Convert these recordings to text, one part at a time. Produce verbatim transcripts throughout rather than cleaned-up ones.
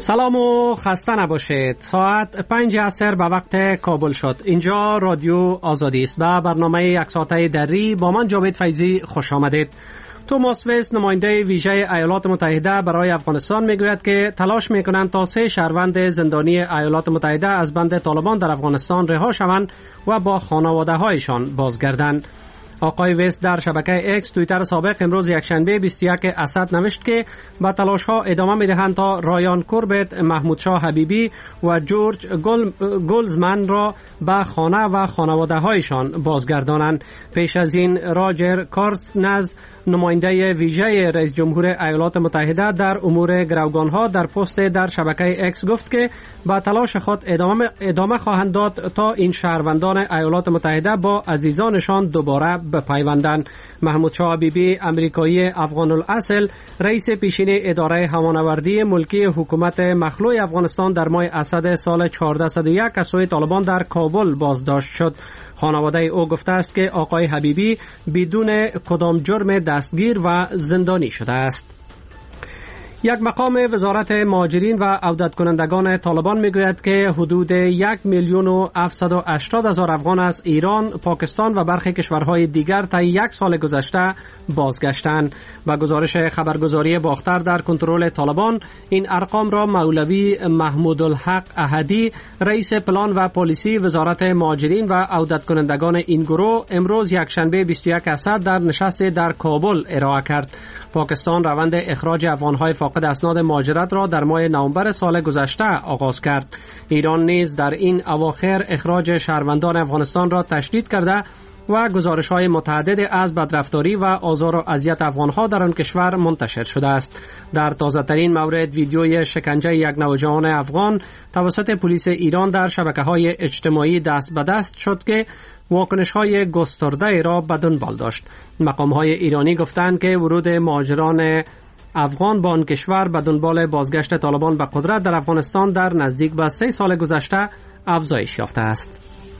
سلام و خسته نباشید. ساعت پنج عصر به وقت کابل شد. اینجا رادیو آزادی است. به برنامه یک ساعته دری با من جاوید فیضی خوش آمدید. توماس ویس نماینده ویژه ایالات متحده برای افغانستان میگوید که تلاش میکنند تا سه شهروند زندانی ایالات متحده از بند طالبان در افغانستان رها شوند و با خانواده هایشان بازگردند. آقای ویس در شبکه اکس توییتر سابق امروز یکشنبه بیست و یک اسد نوشت که با تلاش ها ادامه میدهند تا رایان کوربت، محمود شاه حبیبی و جورج گل، گلزمن را به خانه و خانواده هایشان بازگردانند. پیش از این راجر کارسنز نماینده ویژه رئیس جمهور ایالات متحده در امور گروگان ها در پست در شبکه اکس گفت که با تلاش خود ادامه, ادامه خواهند داد تا این شهروندان ایالات متحده با عزیزانشان دوباره بپیوندند. محمود شاه حبیبی امریکایی افغان الاصل رئیس پیشین اداره همانوردی ملکی حکومت مخلوع افغانستان در ماه اسد سال چهارده صد و یک از سوی طالبان در کابل بازداشت شد. خانواده او گفته است که آقای حبیبی بدون کدام جرم دستگیر و زندانی شده است. یک مقام وزارت مهاجرین و عودت کنندگان طالبان میگوید که حدود یک میلیون و هفتصد و هشتاد هزار افغان از ایران، پاکستان و برخی کشورهای دیگر تا یک سال گذشته بازگشتند. با گزارش خبرگزاری باختر در کنترل طالبان، این ارقام را مولوی محمود الحق احدی، رئیس پلان و پالیسی وزارت مهاجرین و عودت کنندگان این گروه، امروز یکشنبه بیست و یک اسد در نشست در کابل ارائه کرد. پاکستان روند اخراج افغانهای فاقد اسناد مهاجرت را در ماه نوامبر سال گذشته آغاز کرد. ایران نیز در این اواخر اخراج شهروندان افغانستان را تشدید کرده و گزارش‌های متعدد از بدرفتاری و آزار و اذیت افغان‌ها در آن کشور منتشر شده است. در تازه‌ترین مورد ویدیوی شکنجه یک نوجوان افغان توسط پلیس ایران در شبکه‌های اجتماعی دست به دست شد که واکنش‌های گسترده را به دنبال داشت. مقام‌های ایرانی گفتند که ورود مهاجران افغان به آن کشور به دنبال بازگشت طالبان به قدرت در افغانستان در نزدیک به سه سال گذشته افزایش یافته است.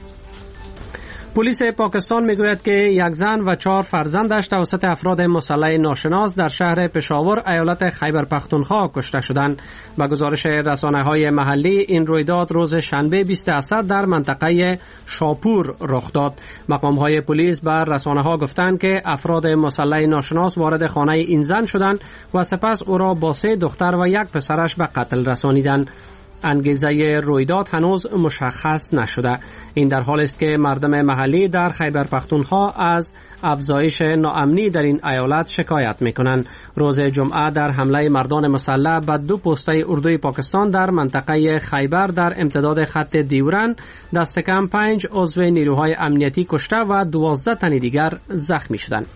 پلیس پاکستان میگوید که یک زن و چهار فرزندش توسط افراد مسلح ناشناس در شهر پشاور ایالت خیبر پختونخوا کشته شدند. با گزارش رسانه‌های محلی، این رویداد روز شنبه بیست اسد در منطقه شاپور رخ داد. مقام‌های پلیس بر رسانه‌ها گفتند که افراد مسلح ناشناس وارد خانه این زن شدند و سپس او را با سه دختر و یک پسرش به قتل رسانیدند. انگیزه رویداد هنوز مشخص نشده. این در حالی است که مردم محلی در خیبر پختونخوا از افزایش ناامنی در این ایالت شکایت میکنند. روز جمعه در حمله مردان مسلح به دو پسته اردوی پاکستان در منطقه خیبر در امتداد خط دیورن، دست کم پنج عضو نیروهای امنیتی کشته و دوازده تن دیگر زخمی شدند.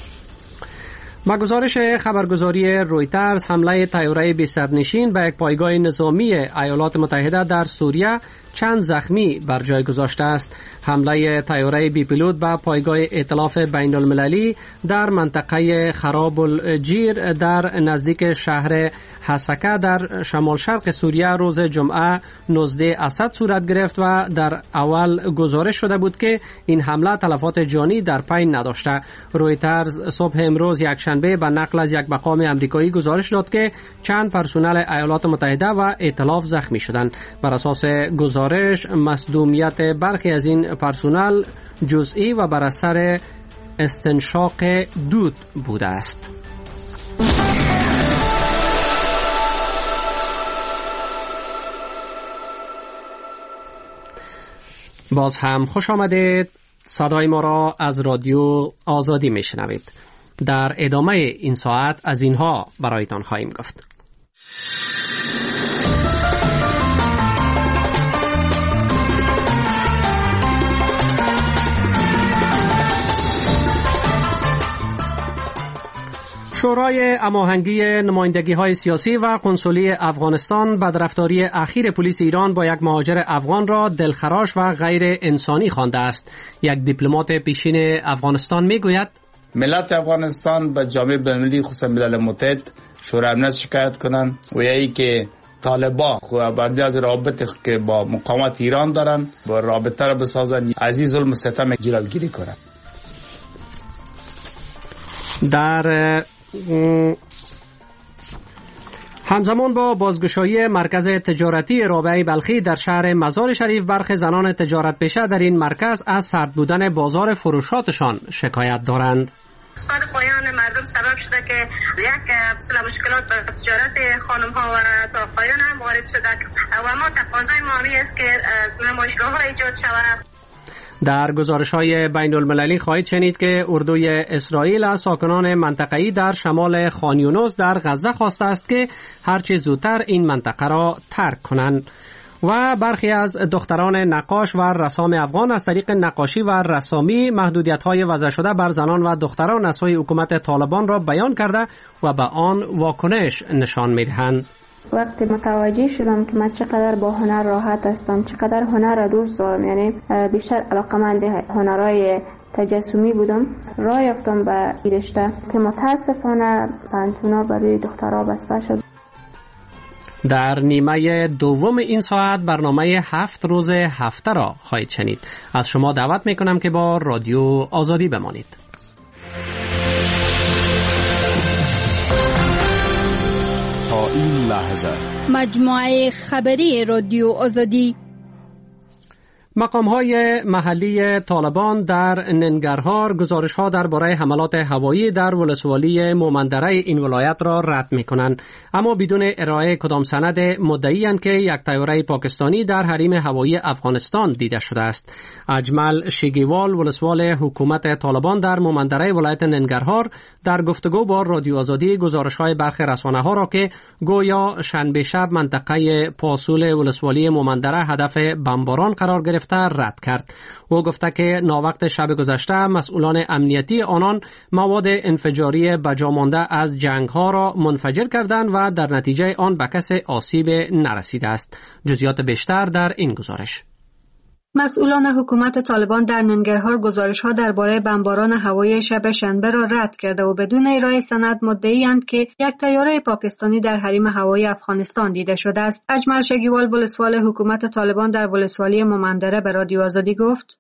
با گزارش خبرگزاری رویترز، حمله طیاره بی سرنشین به یک پایگاه نظامی ایالات متحده در سوریه چند زخمی بر جای گذاشته است. حمله طیاره بی پیلوت به پایگاه ائتلاف بین المللی در منطقه خراب الجیر در نزدیک شهر حسکه در شمال شرق سوریه روز جمعه نوزده اسد صورت گرفت و در اول گزارش شده بود که این حمله تلفات جانی در پی نداشته. رویترز صبح امروز یکشنبه به نقل از یک مقام امریکایی گزارش داد که چند پرسنل ایالات متحده و ائتلاف زخمی شدند. بر اساس گزارش مصدومیت برخی از این پرسنل جزئی و بر اثر استنشاق دود بوده است. باز هم خوش آمدید. صدای ما را از رادیو آزادی میشنوید. در ادامه این ساعت از اینها برایتان خواهیم گفت. شورای هماهنگی نمایندگی‌های سیاسی و قنسولی افغانستان بدرفتاری اخیر پلیس ایران با یک مهاجر افغان را دلخراش و غیر انسانی خوانده است. یک دیپلمات پیشین افغانستان میگوید ملت افغانستان به جامعه بین‌المللی خصوصا ملل متحد شورای امنیت شکایت کنند و یکی که طالبان خو بعد از رابطه که با مقامات ایران دارن با رابطه را بسازن، از این ظلم و ستم جلوگیری کنند. در همزمان با بازگشایی مرکز تجارتی رابعه بلخی در شهر مزار شریف، برخی زنان تجارت پیشه در این مرکز از سرد بودن بازار فروشاتشان شکایت دارند. اقتصاد پایان مردم سبب شده که یک مثلا مشکلات در تجارت خانم ها و آقایان هم وارد شده و ما تقاضای ما است که نمایشگاه ها ایجاد شود. در گزارش‌های بین المللی خواهید شنید که اردوی اسرائیل از ساکنان منطقه‌ای در شمال خان یونس در غزه خواسته است که هرچه زودتر این منطقه را ترک کنند. و برخی از دختران نقاش و رسام افغان از طریق نقاشی و رسامی محدودیت‌های وضع شده بر زنان و دختران از سوی حکومت طالبان را بیان کرده و به آن واکنش نشان می‌دهند. وقتی متوجه شدم که من چقدر با هنر راحت هستم، چقدر هنر را دوست دارم، یعنی بیشتر علاقه‌مند هنرهای تجسمی بودم، راه یافتم به این رشته که متاسفانه پانتونا برای دخترها بسته شد. در نیمه دوم این ساعت برنامه هفت روز هفته را خواهید شنید. از شما دعوت میکنم که با رادیو آزادی بمانید. تا این لحظه مجموعه خبری رادیو آزادی. مقام‌های محلی طالبان در ننگرهار گزارش‌ها درباره حملات هوایی در ولسوالی مومندره این ولایت را رد می‌کنند، اما بدون ارائه کدام سند مدعی‌اند که یک طیاره پاکستانی در حریم هوایی افغانستان دیده شده است. اجمل شگیوال ولسوال حکومت طالبان در مومندره ولایت ننگرهار در گفتگو با رادیو آزادی گزارش‌های برخی رسانه‌ها را که گویا شنبه شب منطقه پاسول ولسوالی مومندره هدف بمباران قرار گرفت رد کرد. او گفته که ناوقت شب گذشته مسئولان امنیتی آنان مواد انفجاری بجا مانده از جنگ ها را منفجر کردند و در نتیجه آن به کسی آسیب نرسیده است. جزئیات بیشتر در این گزارش. مسئولان حکومت طالبان در ننگرهار گزارش‌ها درباره بمباران هوایی شب شنبه را رد کرده و بدون ارائه سند مدعی‌اند که یک طیاره پاکستانی در حریم هوایی افغانستان دیده شده است. اجمل شگیوال ولسوال حکومت طالبان در ولسوالی مومندره به رادیو آزادی گفت: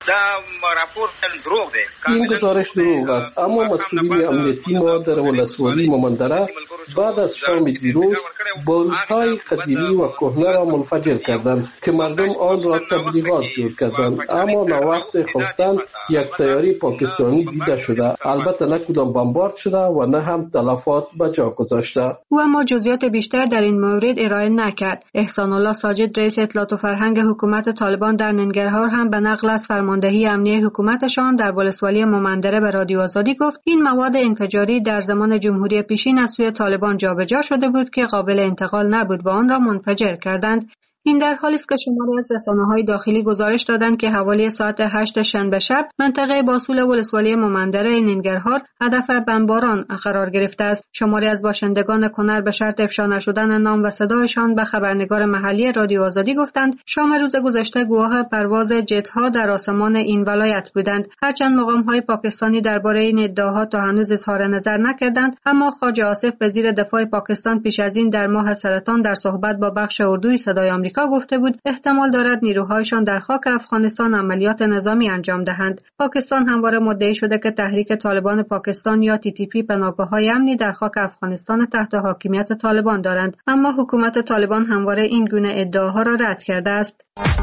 این گزارش دروغ است، اما مسئولین امنیتی ما در ولسوالی مومندره بعد از شام دیروز بارودهای قدیمی و کهنه را منفجر کردند که مردم آن را تبلیغات جور کردند. اما ناوقت خفتن یک طیاره پاکستانی دیده شده، البته نه کدام بمبارد شده و نه هم تلفات به جا گذاشته. او اما جزئیات بیشتر در این مورد ارائه نکرد. احسان الله ساجد رئیس اطلاعات و فرهنگ حکومت طالبان در ننگرهار هم به نقل از فرماندهی امنیه حکومتشان در ولسوالی مومندره به رادیو آزادی گفت این مواد انفجاری در زمان جمهوری پیشین از سوی طالبان جابجا شده بود که قابل انتقال نبود و آن را منفجر کردند. این در حالی است که شماری از رسانه‌های داخلی گزارش دادند که حوالی ساعت هشت شنبه شب منطقه باسول ولسوالی مومندره ننگرهار هدف بمباران قرار گرفته است. شماری از باشندگان کنر به شرط افشا نشدن نام و صدایشان به خبرنگار محلی رادیو آزادی گفتند شام روز گذشته گواه پرواز جت‌ها در آسمان این ولایت بودند. هرچند مقام‌های پاکستانی درباره این ادعاها تا هنوز اظهار نظر نکردند، اما خواجه آصف وزیر دفاع پاکستان پیش از این در ماه سرطان در صحبت با بخش اردوی صدای آمریکا گفته بود احتمال دارد نیروهایشان در خاک افغانستان عملیات نظامی انجام دهند. پاکستان همواره مدعی شده که تحریک طالبان پاکستان یا تی تی پی پناهگاه‌های امنی در خاک افغانستان تحت حاکمیت طالبان دارند، اما حکومت طالبان همواره این گونه ادعاها را رد کرده است.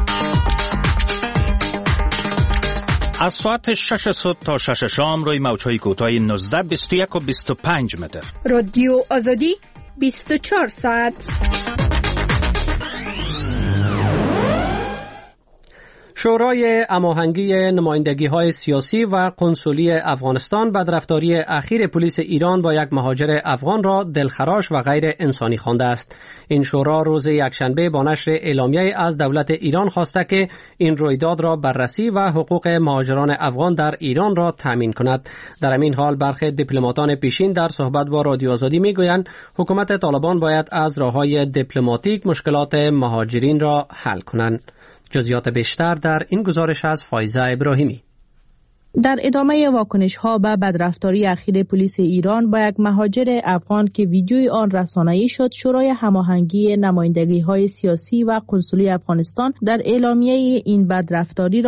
از ساعت شش صبح تا شش شام روی موج‌های کوتاه نوزده، بیست و یک و بیست و پنج متر. رادیو آزادی بیست و چهار ساعت. شورای هماهنگی نمایندگی‌های سیاسی و قنسولی افغانستان بدرفتاری اخیر پلیس ایران با یک مهاجر افغان را دلخراش و غیر انسانی خوانده است. این شورا روز یکشنبه با نشر اعلامیه از دولت ایران خواسته که این رویداد را بررسی و حقوق مهاجران افغان در ایران را تامین کند. در همین حال برخی دیپلماتان پیشین در صحبت با رادیو آزادی میگویند حکومت طالبان باید از راه‌های دیپلماتیک مشکلات مهاجرین را حل کنند. جزئیات بیشتر در این گزارش از فایزه ابراهیمی. در ادامه واکنش‌ها به بدرفتاری اخیر پلیس ایران با یک مهاجر افغان که ویدیوی آن رسانه‌ای شد، شورای هماهنگی نمایندگی‌های سیاسی و قنسولی افغانستان در اعلامیه این بدرفتاری را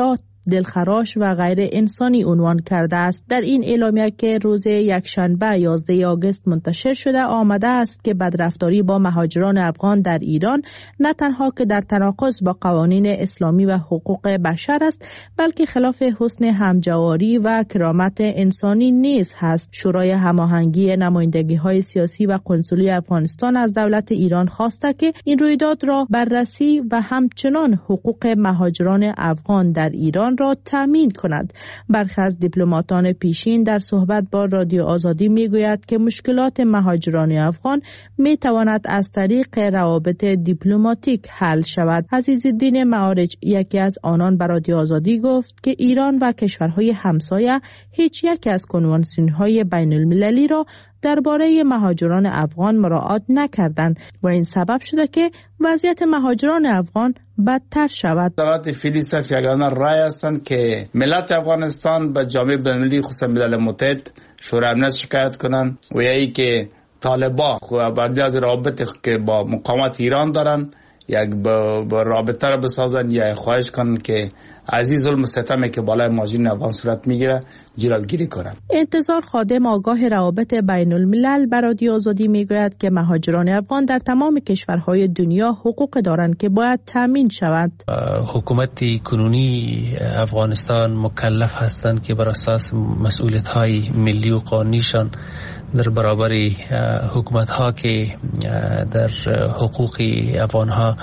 دلخراش و غیر انسانی عنوان کرده است. در این اعلامیه که روز یکشنبه یازده آگوست منتشر شده آمده است که بدرفتاری با مهاجران افغان در ایران نه تنها که در تناقض با قوانین اسلامی و حقوق بشر است، بلکه خلاف حسن همجواری و کرامت انسانی نیز هست. شورای هماهنگی نمایندگی‌های سیاسی و کنسولی افغانستان از دولت ایران خواسته که این رویداد را بررسی و همچنان حقوق مهاجران افغان در ایران را تامین کند. برخی از دیپلماتان پیشین در صحبت با رادیو آزادی میگوید که مشکلات مهاجران افغان می تواند از طریق روابط دیپلماتیک حل شود. عزیزالدین معارج یکی از آنان به رادیو آزادی گفت که ایران و کشورهای همسایه هیچ یک از کنوانسیون‌های بین المللی را درباره مهاجران افغان مراعات نکردند و این سبب شده که وضعیت مهاجران افغان بدتر شود. دولت فعلی صرف یگانه رای هستند که ملت افغانستان به جامعه بین‌المللی خصوصا ملل متحد شورای امنیت شکایت کنند و یکی که طالبان خود از رابطه که با مقامات ایران دارن یک با رابطه را بسازن یا خواهش کنن که از این ظلم و ستمی که بالای مهاجرین افغان صورت میگیره جلوگیری کنند. انتظار خادم آگاه روابط بین الملل بر رادیو آزادی میگوید که مهاجران افغان در تمام کشورهای دنیا حقوق دارند که باید تامین شود. حکومت کنونی افغانستان مکلف هستند که بر اساس مسئولیت‌های ملی و قانونیشان در برابر حکومت ها که در حقوق افغان ها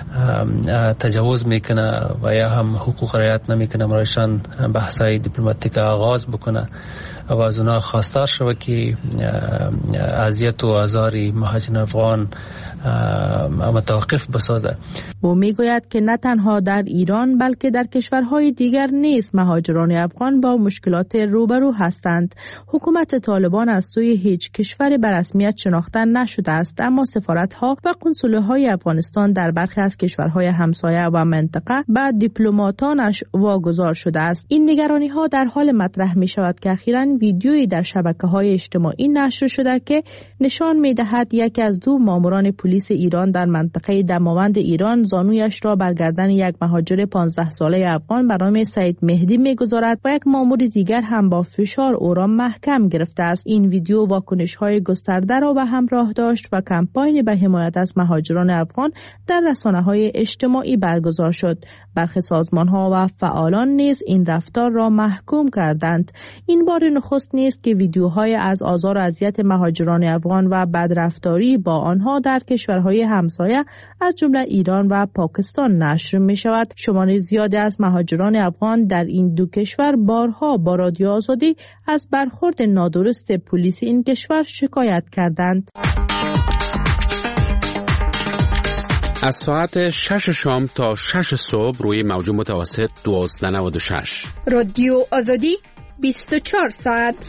تجاوز میکنه و یا هم حقوق رعایت نمیکنه برایشان بحث‌های دیپلماتیک آغاز بکنه و از اونها خواستار شود که اذیت و آزار مهاجران افغان متوقف بسازه. او میگوید که نه تنها در ایران بلکه در کشورهای دیگر نیز مهاجران افغان با مشکلات روبرو هستند. حکومت طالبان از سوی هیچ کشور به رسمیت شناخته نشده است، اما سفارت‌ها و کنسول‌های افغانستان در برخی از کشورهای همسایه و منطقه به دیپلماتانش واگذار شده است. این نگرانی‌ها در حال مطرح می‌شود که اخیراً ویدیویی در شبکه‌های اجتماعی نشر شده که نشان می‌دهد یکی از دو ماموران پلیس ایران در منطقه دماوند ایران زانویش را بر گردن یک مهاجر پانزده ساله افغان به نام سعید مهدی می‌گذارد و یک مامور دیگر هم با فشار او را محکم گرفته است. این ویدیو واکنش‌های گسترده را به همراه داشت و کمپاین به حمایت از مهاجران افغان در رسانه‌های اجتماعی برگزار شد. برخی سازمان‌ها و فعالان نیز این رفتار را محکوم کردند. این بار نخست نیست که ویدیوهای از آزار و اذیت مهاجران افغان و بدرفتاری با آنها در کشورهای همسایه از جمله ایران و پاکستان نشر می شود. شمار زیادی از مهاجران افغان در این دو کشور بارها با رادیو آزادی از برخورد نادرست پلیس این کشور شکایت کردند. از ساعت شش شام تا شش صبح روی موج متوسط دویست و نود و شش رادیو آزادی بیست و چهار ساعت.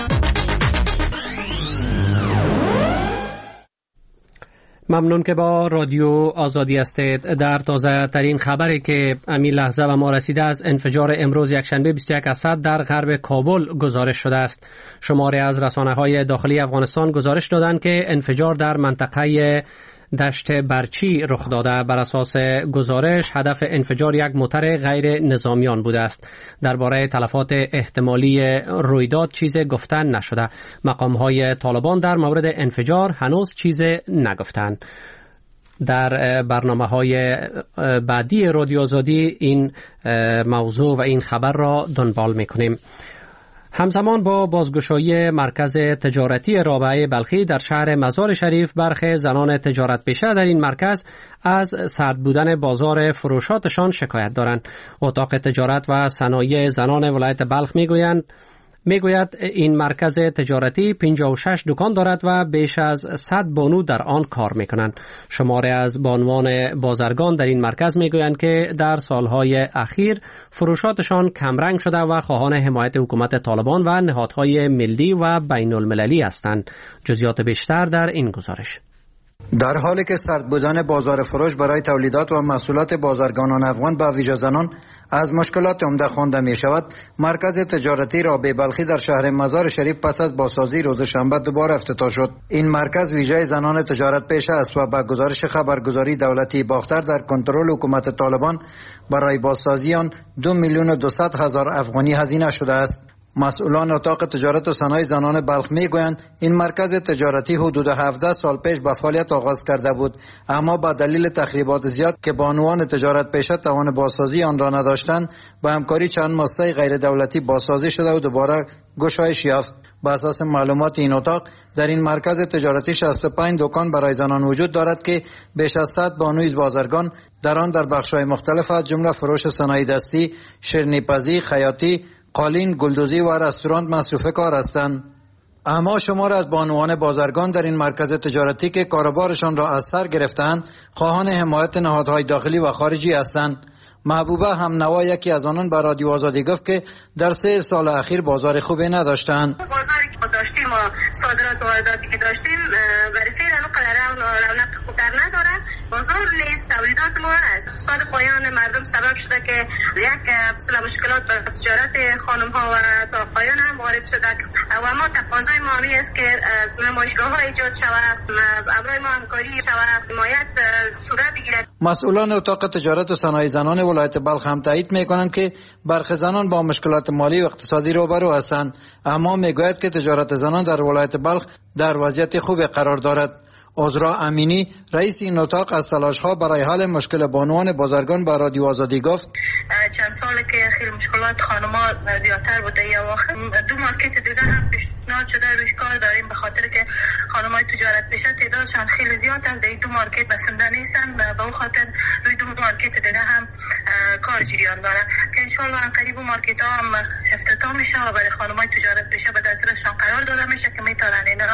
ممنون که با رادیو آزادی هستید. در تازه ترین خبری که امی لحظه و ما رسیده از انفجار امروز یکشنبه بیست و یک اسد در غرب کابل گزارش شده است. شماری از رسانه‌های داخلی افغانستان گزارش دادند که انفجار در منطقه دشت برچی رخ داده. بر اساس گزارش هدف انفجار یک موتر غیر نظامیان بوده است. درباره تلفات احتمالی رویداد چیز گفتن نشده. مقام‌های طالبان در مورد انفجار هنوز چیز نگفتند. در برنامه‌های بعدی رادیو آزادی این موضوع و این خبر را دنبال می‌کنیم. همزمان با بازگشایی مرکز تجارتی رابعه بلخی در شهر مزار شریف، برخی زنان تجارت پیشه در این مرکز از سرد بودن بازار فروشاتشان شکایت دارند. اتاق تجارت و صنایع زنان ولایت بلخ میگویند میگوید این مرکز تجارتی پنجاه و شش دکان دارد و بیش از صد بانو در آن کار میکنند. شماره از بانوان بازرگان در این مرکز میگویند که در سالهای اخیر فروشاتشان کمرنگ شده و خواهان حمایت حکومت طالبان و نهادهای ملی و بین المللی هستند. جزئیات بیشتر در این گزارش. در حالی که سرد بودن بازار فروش برای تولیدات و محصولات بازرگانان افغان به ویژه زنان از مشکلات عمده خوانده می شود، مرکز تجارتی رابعه بلخی در شهر مزار شریف پس از بازسازی روز شنبه دوباره افتتاح شد. این مرکز ویژه زنان تجارت پیشه است و به گزارش خبرگزاری دولتی باختر در کنترل حکومت طالبان برای بازسازی آن دو میلیون و دویست هزار افغانی هزینه شده است. مسئولان اتاق تجارت و صنایع زنان بلخ میگویند این مرکز تجارتی حدود هفده سال پیش به فعالیت آغاز کرده بود، اما با دلیل تخریبات زیاد که بانوان تجارت پیشه توان بازسازی آن را نداشتند، با همکاری چند مؤسسه غیر دولتی بازسازی شده و دوباره گشایش یافت. بر اساس معلومات این اتاق، در این مرکز تجارتی شصت و پنج دکان برای زنان وجود دارد که بیش از صد بانوی بازرگان در آن در بخش‌های مختلف از جمله فروش صنایع دستی، شیرینی‌پزی، خیاطی، قالین، گلدوزی و رستوران مصروف کار هستند. اما شمار از بانوان بازرگان در این مرکز تجارتی که کاروبارشان را از سر گرفتند، خواهان حمایت نهادهای داخلی و خارجی هستند. محبوبه همنوا یکی از آنان به رادیو آزادی گفت که در سه سال اخیر بازار خوبی نداشتند. بازاری که داشتیم و صادرات و وارداتی که داشتیم برای فعلا اونقدر رونق خوب در نداره. بازار نیست، تولیدات ما از سال پایان مردم سبب شده که یک مثلا مشکلات در تجارت خانم ها و آقایان هم وارد شده و ما تقاضای ما همی است که نمایشگاه ها ایجاد شود، امرای ما همکاری شود، حمایت صورت بگیرد. مسئولان اتاق تجارت و صنایع زنان ولایت بلخ هم تایید میکنند که برخی زنان با مشکلات مالی و اقتصادی روبرو هستند، اما میگوید که تجارت زنان در ولایت بلخ در وضعیت خوب قرار دارد. عذرا امینی رئیس این اتاق از تلاش‌ها برای حل مشکل بانوان بازرگان به رادیو آزادی گفت چند ساله که خیلی مشکلات خانم‌ها زیادتر بوده یا واقعا دو مارکت دیگه هم پیشنهاد شده روش کار داریم به خاطر که خانم‌های تجارت پیشه تعدادشان خیلی زیاد است، در دو مارکت بسنده نیستن، به اون خاطر روی دو مارکت دیگه هم کار جریان داره که ان شاء الله ان قریب مارکت‌ها هم افتتاح میشه و برای خانم‌های تجارت پیشه به دسترسشان قرار داده میشه که میتونن اینا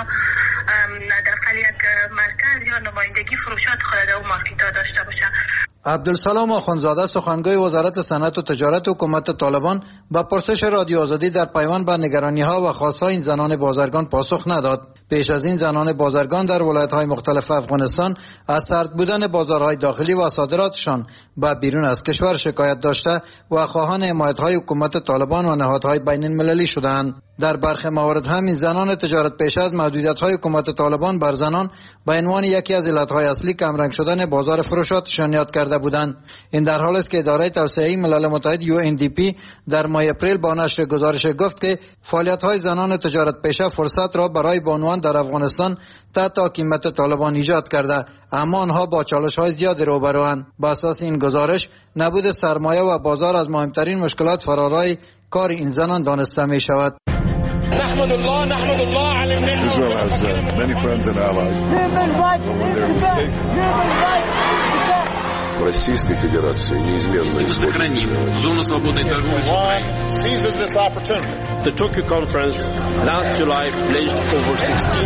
در یک مرکز یا نمایندگی فروشات خود در اون مارکت‌ها داشته باشن. عبدالسلام آخوندزاده سخنگوی وزارت صنعت و تجارت حکومت طالبان با پرسش رادیو آزادی در پیوند به نگرانی‌ها و خواست‌های این زنان بازرگان پاسخ نداد. پیش از این زنان بازرگان در ولایت‌های مختلف افغانستان از سرد بودن بازارهای داخلی و صادراتشان به بیرون از کشور شکایت داشته و خواهان حمایت‌های حکومت طالبان و نهادهای بین‌المللی شدند. در برخی موارد هم این زنان تجارت پیشه از محدودیت‌های حکومت طالبان بر زنان به عنوان یکی از علت‌های اصلی کمرنگ شدن بازار فروشاتشان یاد کرده بودند. این در حالی است که اداره توسعه ملل متحد یو ان دی پی در ماه اپریل با نشر گزارش گفت که فعالیت‌های زنان تجارت پیشه فرصت را برای بانوان در افغانستان تحت حکومت طالبان ایجاد کرده، اما آنها با چالش‌های زیاد روبروند. با اساس این گزارش نبود سرمایه و بازار از مهمترین مشکلات فرارای کار این زنان دانسته می‌شود. نحمد الله نحمد الله على النعمة. Israel has uh, many friends and allies. Российской Федерации неизменно сохраним зону свободной торговли. Seizes this opportunity. The Tokyo conference last July pledged over sixteen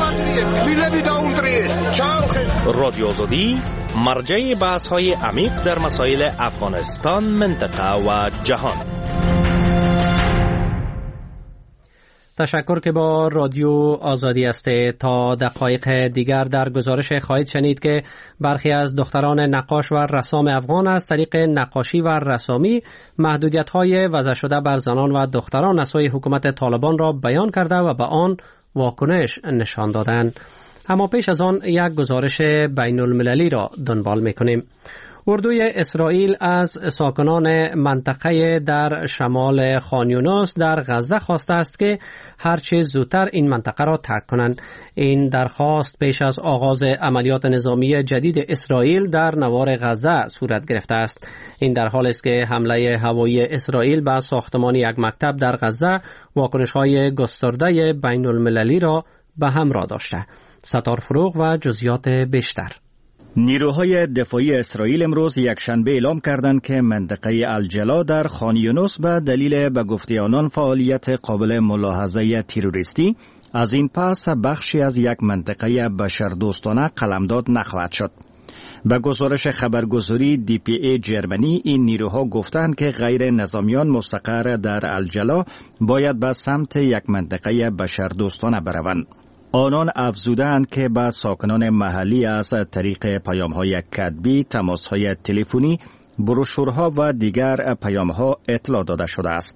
رادیو آزادی مرجع بحث‌های عمیق در مسائل افغانستان، منطقه و جهان. تشکر که با رادیو آزادی است. تا دقایق دیگر در گزارش خواهید شنید که برخی از دختران نقاش و رسام افغان از طریق نقاشی و رسامی محدودیت‌های وضع شده بر زنان و دختران از سوی حکومت طالبان را بیان کرده و به آن واکنش نشان دادند. اما پیش از آن یک گزارش بین المللی را دنبال می‌کنیم. اردوی اسرائیل از ساکنان منطقه در شمال خان یونس در غزه خواسته است که هرچه زودتر این منطقه را ترک کنند. این درخواست پیش از آغاز عملیات نظامی جدید اسرائیل در نوار غزه صورت گرفته است. این در حالی است که حمله هوایی اسرائیل به ساختمان یک مکتب در غزه واکنش‌های گسترده بین المللی را به همراه داشته. ستار فروغ و جزئیات بیشتر. نیروهای دفاعی اسرائیل امروز یکشنبه اعلام کردند که منطقه الجلا در خان یونس به دلیل به گفته آنان فعالیت قابل ملاحظه تروریستی از این پس بخشی از یک منطقه بشردوستانه قلمداد نخواهد شد. به گزارش خبرگزاری دی پی ای جرمنی، این نیروها گفتند که غیر نظامیان مستقر در الجلا باید به سمت یک منطقه بشردوستانه بروند. آنان افزودند که به ساکنان محلی از طریق پیام‌های کتبی، تماس‌های تلفنی، بروشورها و دیگر پیام‌ها اطلاع داده شده است.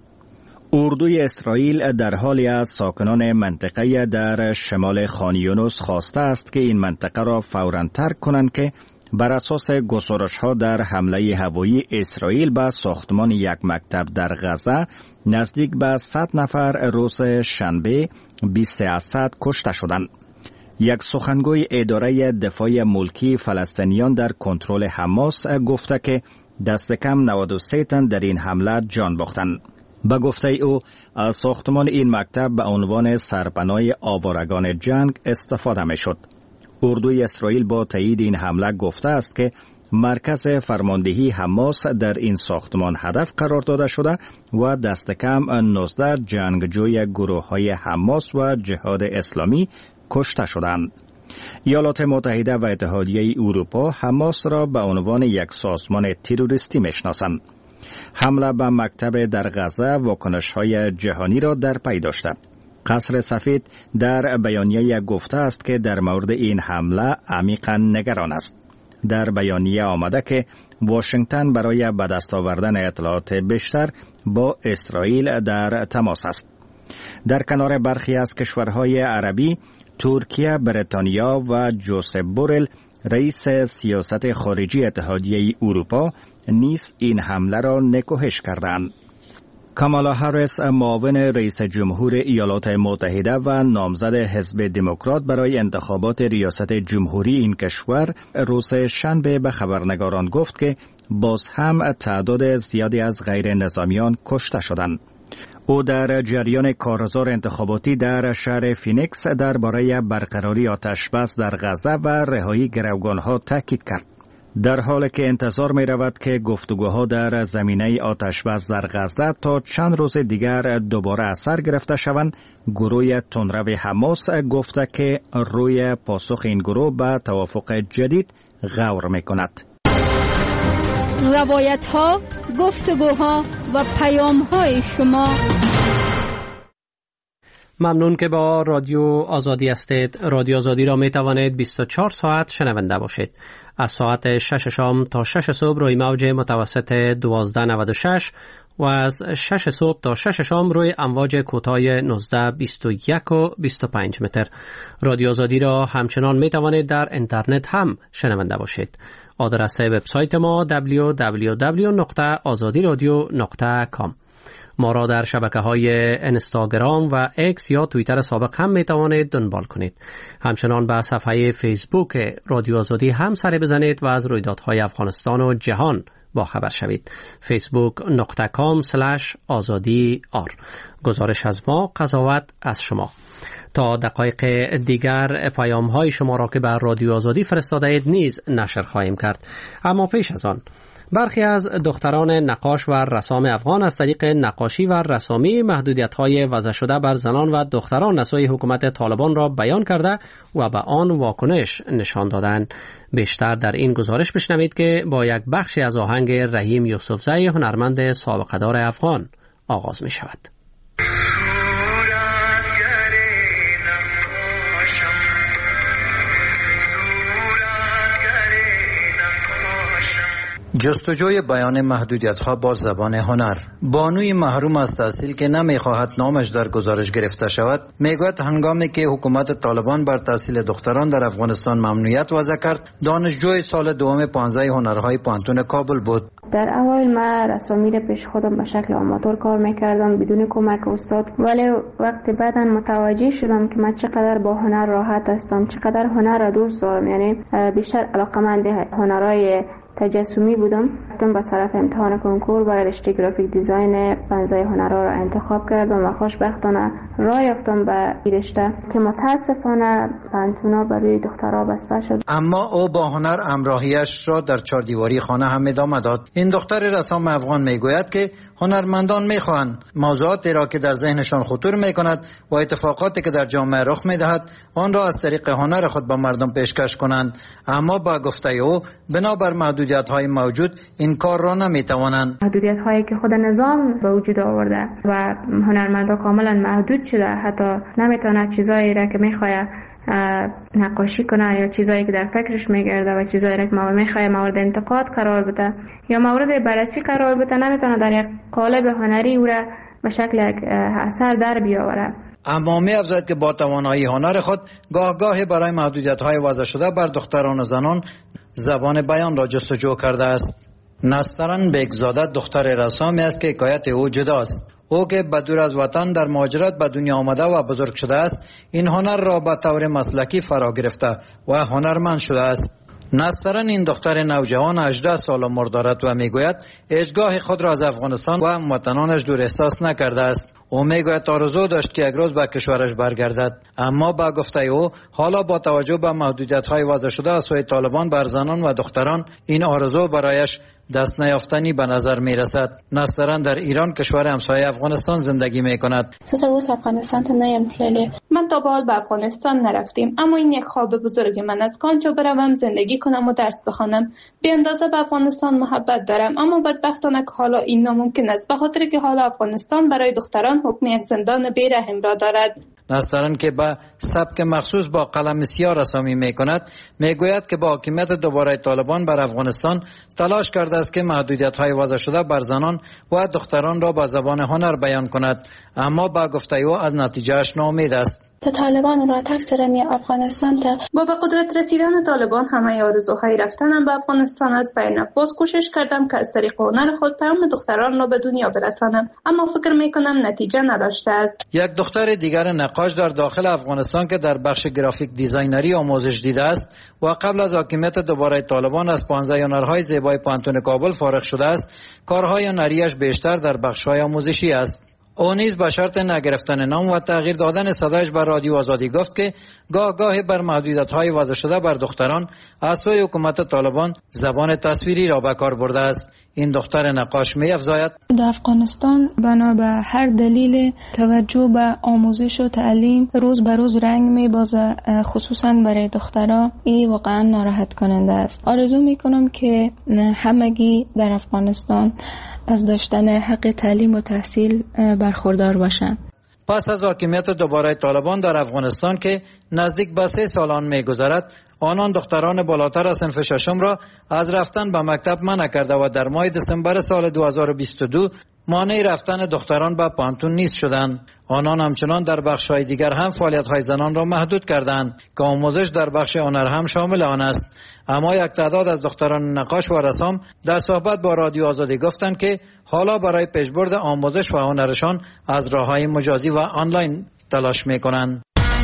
اردوی اسرائیل در حالی از ساکنان منطقه در شمال خان یونس خواسته است که این منطقه را فوراً ترک کنند که بر اساس گزارش‌ها در حمله هوایی اسرائیل به ساختمان یک مکتب در غزه نزدیک به صد نفر روز شنبه بیست اسد کشته شدند. یک سخنگوی اداره دفاع ملکی فلسطینیان در کنترل حماس گفته که دست کم نود و سه تن در این حمله جان باختند. به گفته او از ساختمان این مکتب به عنوان سرپناه آوارگان جنگ استفاده می شد. اردوی اسرائیل با تایید این حمله گفته است که مرکز فرماندهی حماس در این ساختمان هدف قرار داده شده و دست کم نوزده جنگجوی گروه های حماس و جهاد اسلامی کشته شدند. ایالات متحده و اتحادیه اروپا حماس را به عنوان یک سازمان تروریستی میشناسند. حمله به مکتب در غزه واکنش‌های جهانی را در پی داشته. قصر سفید در بیانیه گفته است که در مورد این حمله عمیقاً نگران است. در بیانیه آمده که واشنگتن برای به دست آوردن اطلاعات بیشتر با اسرائیل در تماس است. در کنار برخی از کشورهای عربی، ترکیه، بریتانیا و جوزف بورل رئیس سیاست خارجی اتحادیه اروپا نیز این حمله را نکوهش کردند. کامالا هریس معاون رئیس جمهور ایالات متحده و نامزد حزب دموکرات برای انتخابات ریاست جمهوری این کشور روز شنبه به خبرنگاران گفت که باز هم تعداد زیادی از غیر نظامیان کشته شدند. او در جریان کارزار انتخاباتی در شهر فینیکس درباره برقراری آتشبس در غزه و رهایی گروگانها تاکید کرد. در حالی که انتظار می رود که گفتگوها در زمینه آتشبس در غزه تا چند روز دیگر دوباره اثر گرفته شوند، گروه تندرو حماس گفته که روی پاسخ این گروه به توافق جدید غور می کند. روایت ها، گفتگوها و پیام های شما. ممنون که با رادیو آزادی هستید. رادیو آزادی را می توانید بیست و چهار ساعت شنونده باشید. از ساعت شش شام تا شش صبح روی موج متوسط دوازده نود و شش و از شش صبح تا شش شام روی امواج کوتاه نوزده بیست و یک و بیست و پنج متر. رادیو آزادی را همچنان می توانید در اینترنت هم شنونده باشید. آدرس وبسایت ما دبلیو دبلیو دبلیو نقطه آزادی رادیو نقطه کام. ما را در شبکه‌های اینستاگرام و اکس یا توییتر سابق هم می توانید دنبال کنید. همچنان به صفحه فیسبوک رادیو آزادی هم سر بزنید و از رویدادهای افغانستان و جهان با خبر شوید. فیسبوک نقطه کام سلش آزادی آر. گزارش از ما، قضاوت از شما. تا دقایق دیگر پیام های شما را که بر رادیو آزادی فرستاده اید نیز نشر خواهیم کرد. اما پیش از آن برخی از دختران نقاش و رسام افغان از طریق نقاشی و رسامی محدودیت‌های وضع شده بر زنان و دختران نسای حکومت طالبان را بیان کرده و به آن واکنش نشان دادند. بیشتر در این گزارش بشنوید که با یک بخشی از آهنگ رحیم یوسفزی هنرمند سابقه‌دار افغان آغاز می شود. جستجوی بیان محدودیت‌ها با زبان هنر. بانوی محروم از تحصیل که نمی‌خواهد نامش در گزارش گرفته شود میگوید هنگامی که حکومت طالبان بر تحصیل دختران در افغانستان ممنوعیت وضع کرد، دانشجوی سال دوم پانزده هنرهای پانتون کابل بود. در اول من رسامی را پیش خودم به شکل آماتور کار میکردم بدون کمک استاد، ولی وقتی بعدا متوجه شدم که من چقدر با هنر راحت هستم، چقدر هنر را دوست دارم، یعنی بیشتر علاقه‌مند هنرهای تجسمی بودم. رفتم به طرف امتحان کنکور و رشته گرافیک دیزاین پانزده هنرها را انتخاب کردم و خوشبختانه راه یافتم به این رشته که متاسفانه پانتونا برای دخترها بسته شد. اما او با هنر همراهیش را در چهار دیواری خانه هم ادامه داد. این دختر رسام افغان میگوید که هنرمندان میخواهند موضوعاتی را که در ذهنشان خطور میکند و اتفاقاتی که در جامعه رخ میدهد آن را از طریق هنر خود به مردم پیشکش کنند، اما با گفته او بنابر محدودیت‌های موجود این کار را نمیتوانند. محدودیت‌هایی که خود نظام به وجود آورده و هنرمندا کاملا محدود شده، حتی نمیتونه چیزایی را که میخواد نقاشی کنه یا چیزایی که در فکرش میگرده و چیزایی که ما میخواه مورد انتقاد قرار بده یا مورد بررسی قرار بده، نمیتونه در یک قالب هنری او را به شکل یک اثر در بیاوره. اما می افزاید که با توانایی هنر خود گاه گاهی برای محدودیت‌های وضع شده بر دختران و زنان زبان بیان را جستجو کرده است. نسترن بیگزاده دختر رسامی است که حکایت او جداست. او که بدور از وطن در مهاجرت به دنیا آمده و بزرگ شده است، این هنر را به طور مسلکی فرا گرفته و هنرمند شده است. نسترن این دختر نوجوان هجده سال عمر دارد و میگوید هیچگاه خود را از افغانستان و وطنانش دور احساس نکرده است. او میگوید آرزو داشت که یک روز به کشورش برگردد، اما با گفته او حالا با توجه به محدودیت‌های وضع شده از سوی طالبان بر زنان و دختران این آرزو برایش دست نیافتنی به نظر می رسد. نسترن در ایران کشور همسایه افغانستان زندگی می کند. روز افغانستان تا نیم تلیلی من تا به حال به افغانستان نرفتیم، اما این یک خواب بزرگ من است که آنجا بروم زندگی کنم و درس بخوانم. به اندازه به افغانستان محبت دارم، اما بدبختانه که حالا این ناممکن است، به خاطر که حالا افغانستان برای دختران حکم یک زندان بی‌رحم را دارد. نسترن که به سبک مخصوص با قلم سیاه رسامی می کند میگوید که با حاکمیت دوباره طالبان بر افغانستان تلاش کرده است که محدودیت‌های وضع شده بر زنان و دختران را با زبان هنر بیان کند، اما با گفته او از نتیجهش ناامید است. تا طالبان را تکثر می افغانستان تا با به قدرت رسیدن طالبان همه آرزوهای رفتنم به افغانستان از بین. باز کوشش کردم که از طریق هنر خود پیام دختران را به دنیا برسانم، اما فکر می کنم نتیجه نداشته است. یک دختر دیگر نقاش در داخل افغانستان که در بخش گرافیک دیزاینری آموزش دیده است و قبل از حاکمیت دوباره طالبان از پانزده هنرهای زیبای پانتون کابل فارغ شده است، کارهای هنریش بیشتر در بخش‌های آموزشی است. او نیز به شرط نگرفتن نام و تغییر دادن صدایش بر رادیو آزادی گفت که گاه گاهی بر محدودیت‌های وضع شده بر دختران از سوی حکومت طالبان زبان تصویری را به کار برده است. این دختر نقاش می افزاید در افغانستان بنا به هر دلیل توجه به آموزش و تعلیم روز به روز رنگ می بازه، خصوصا برای دخترها این واقعا ناراحت کننده است. آرزو می کنم که همگی در افغانستان از داشتن حق تعلیم و تحصیل برخوردار باشند. پس از حاکمیت دوباره طالبان در افغانستان که نزدیک به سه سالان می گذرد، آنان دختران بالاتر از صنف ششم را از رفتن به مکتب منع کرده و در ماه دسامبر سال دو هزار و بیست و دو مانع رفتن دختران به پانتون نیست شدند. آنان همچنان در بخش‌های دیگر هم فعالیت‌های زنان را محدود کردند که آموزش در بخش هنر هم شامل آن است. اما یک تعداد از دختران نقاش و رسام در صحبت با رادیو آزادی گفتند که حالا برای پیشبرد آموزش و هنرشان از راه‌های مجازی و آنلاین تلاش می‌کنند.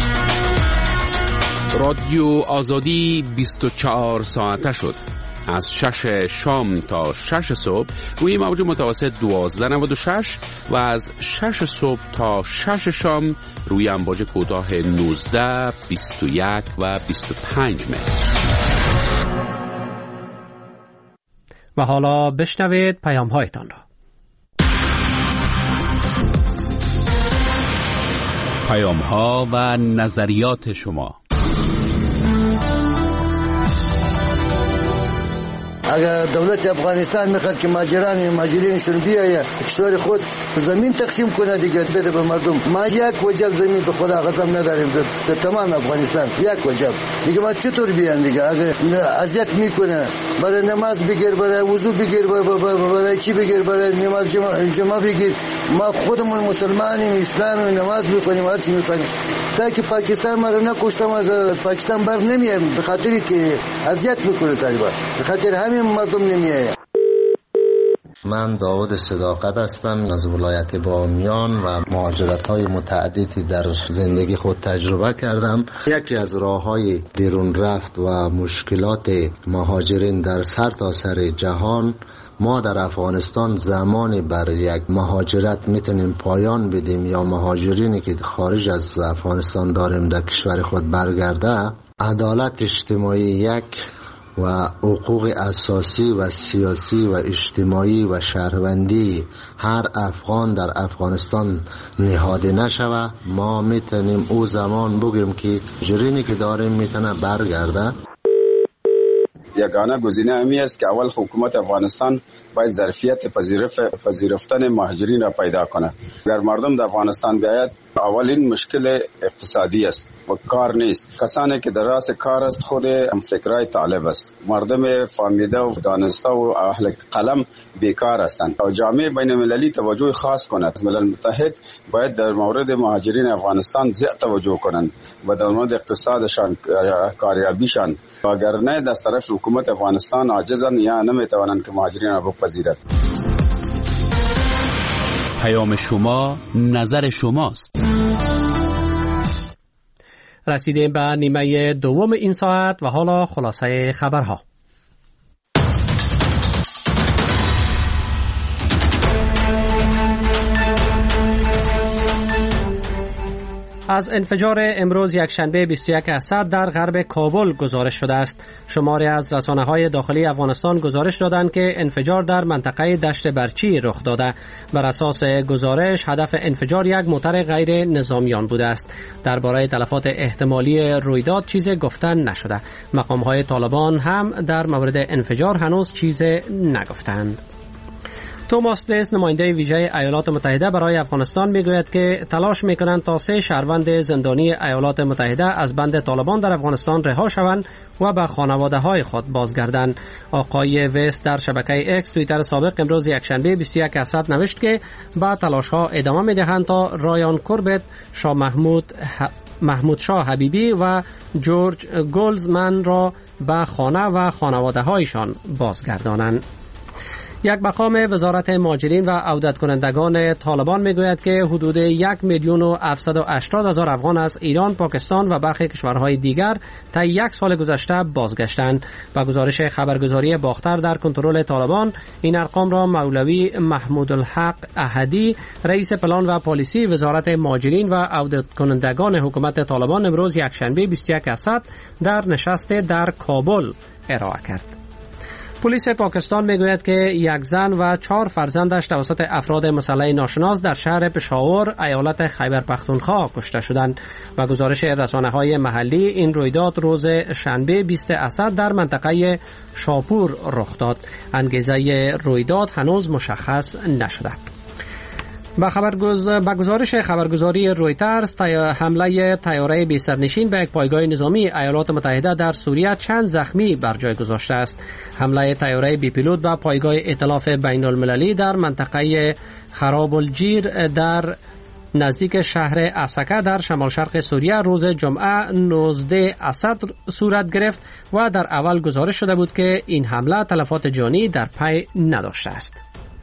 رادیو آزادی بیست و چهار ساعته شد. از شش شام تا شش صبح روی موج متوسط دوازده نود و شش و از شش صبح تا شش شام روی امواج کوتاه نوزده، بیست و یک و بیست و پنج متر. و حالا بشنوید پیام هایتان را. پیام ها و نظریات شما. اگر دولت افغانستان میخواد که ماجران ماجرینشون بیایه کشور خود زمین تقسیم کنه دیگه بده به مردم. ما یک وجب زمین به خدا قسم نداریم در تمام افغانستان، یک وجب دیگه. ما چطور بیان دیگه؟ اگر اذیت میکنه برای نماز بگیر، برای وضو بگیر، برای چی بگیر، برای نماز جمعه, جمعه بگیر. ما خودمون مسلمانیم، اسلامیم، نماز میکنیم، هر چی میکنیم. تا که پاکستان ما رو نکشتم از پاکستان بر نمیایم به خاطری که اذیت میکنه طالبان، به خاطر همین مردم نمیایم. من داود صداقت هستم از ولایت بامیان و مهاجرت‌های متعددی در زندگی خود تجربه کردم. یکی از راه‌های بیرون رفت و مشکلات مهاجرین در سرتاسر جهان، ما در افغانستان زمانی بر یک مهاجرت میتونیم پایان بدیم یا مهاجرینی که خارج از افغانستان داریم در کشور خود برگرده، عدالت اجتماعی یک و حقوق اساسی و سیاسی و اجتماعی و شهروندی هر افغان در افغانستان نهاده نشوه، ما میتونیم او زمان بگیم که مهاجرینی که داریم میتونه برگرده. یگانه گزینه همی است که اول حکومت افغانستان باید ظرفیت پذیرفتن مهاجرین را پیدا کنه. اگر مردم در افغانستان بیاید، اولین مشکل اقتصادی است. و کار نیست. کسانی که در راس کار است خود فکرای طالب است. مردم فهمیده و دانسته و اهل قلم بیکار هستند. و جامعه بین المللی توجه خاص کند. ملل متحد باید در مورد مهاجرین افغانستان زیاد توجه کنند و در مورد اقتصادشان کاریابیشان، وگرنه از طرف حکومت افغانستان عاجزند یا نمیتوانند که مهاجرین را بپذیرد. پیام شما، نظر شماست. رسیدیم به نیمه دوم این ساعت و حالا خلاصه خبرها. از انفجار امروز یکشنبه بیست و یک اسد در غرب کابل گزارش شده است. شماری از رسانه‌های داخلی افغانستان گزارش دادند که انفجار در منطقه دشت برچی رخ داده. بر اساس گزارش هدف انفجار یک موتر غیر نظامیان بوده است. درباره تلفات احتمالی رویداد چیزی گفتن نشده. مقام‌های طالبان هم در مورد انفجار هنوز چیزی نگفتند. توماس ویس، نماینده ویژه ایالات متحده برای افغانستان، میگوید که تلاش میکنند تا سه شهروند زندانی ایالات متحده از بند طالبان در افغانستان رها شوند و به خانواده های خود بازگردند. آقای ویس در شبکه اکس توییتر سابق امروز یکشنبه بیست و یک اسد نوشت که با تلاش ها ادامه میدهند تا رایان کوربت، شاه محمود ح... محمود شاه حبیبی و جورج گولزمن را به خانه و خانواده هایشان بازگردانند. یک مقام وزارت مهاجرین و عودت کنندگان طالبان میگوید که حدود یک میلیون و هفتصد و هشتاد هزار افغان از ایران، پاکستان و برخی کشورهای دیگر تا یک سال گذشته بازگشتند. با گزارش خبرگزاری باختر در کنترل طالبان، این ارقام را مولوی محمود الحق احدی، رئیس پلان و پالیسی وزارت مهاجرین و عودت کنندگان حکومت طالبان، امروز یکشنبه بیست و یک اسد در نشست در کابل ارائه کرد. پلیس پاکستان میگوید که یک زن و چهار فرزندش توسط افراد مسلح ناشناس در شهر پشاور، ایالت خیبر پختونخوا کشته شدند. و گزارش رسانه‌های محلی، این رویداد روز شنبه بیست اسد در منطقه شاپور رخ داد. انگیزه رویداد هنوز مشخص نشده. با خبرگز... با گزارش خبرگزاری رویترز، حمله طیاره بی سرنشین به یک پایگاه نظامی ایالات متحده در سوریه چند زخمی بر جای گذاشته است. حمله طیاره بی پیلوت به پایگاه ائتلاف بین المللی در منطقه خراب الجیر در نزدیک شهر اسکا در شمال شرق سوریه روز جمعه نوزده اسد صورت گرفت و در اول گزارش شده بود که این حمله تلفات جانی در پی نداشته است.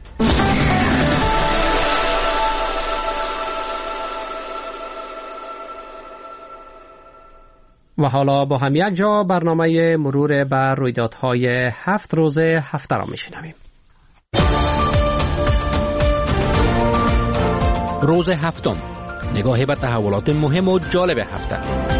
و حالا با هم یک جا برنامه مرور بر رویدادهای هفت روز هفته را میشنویم. روز هفتم، نگاهی به تحولات مهم و جالب هفته.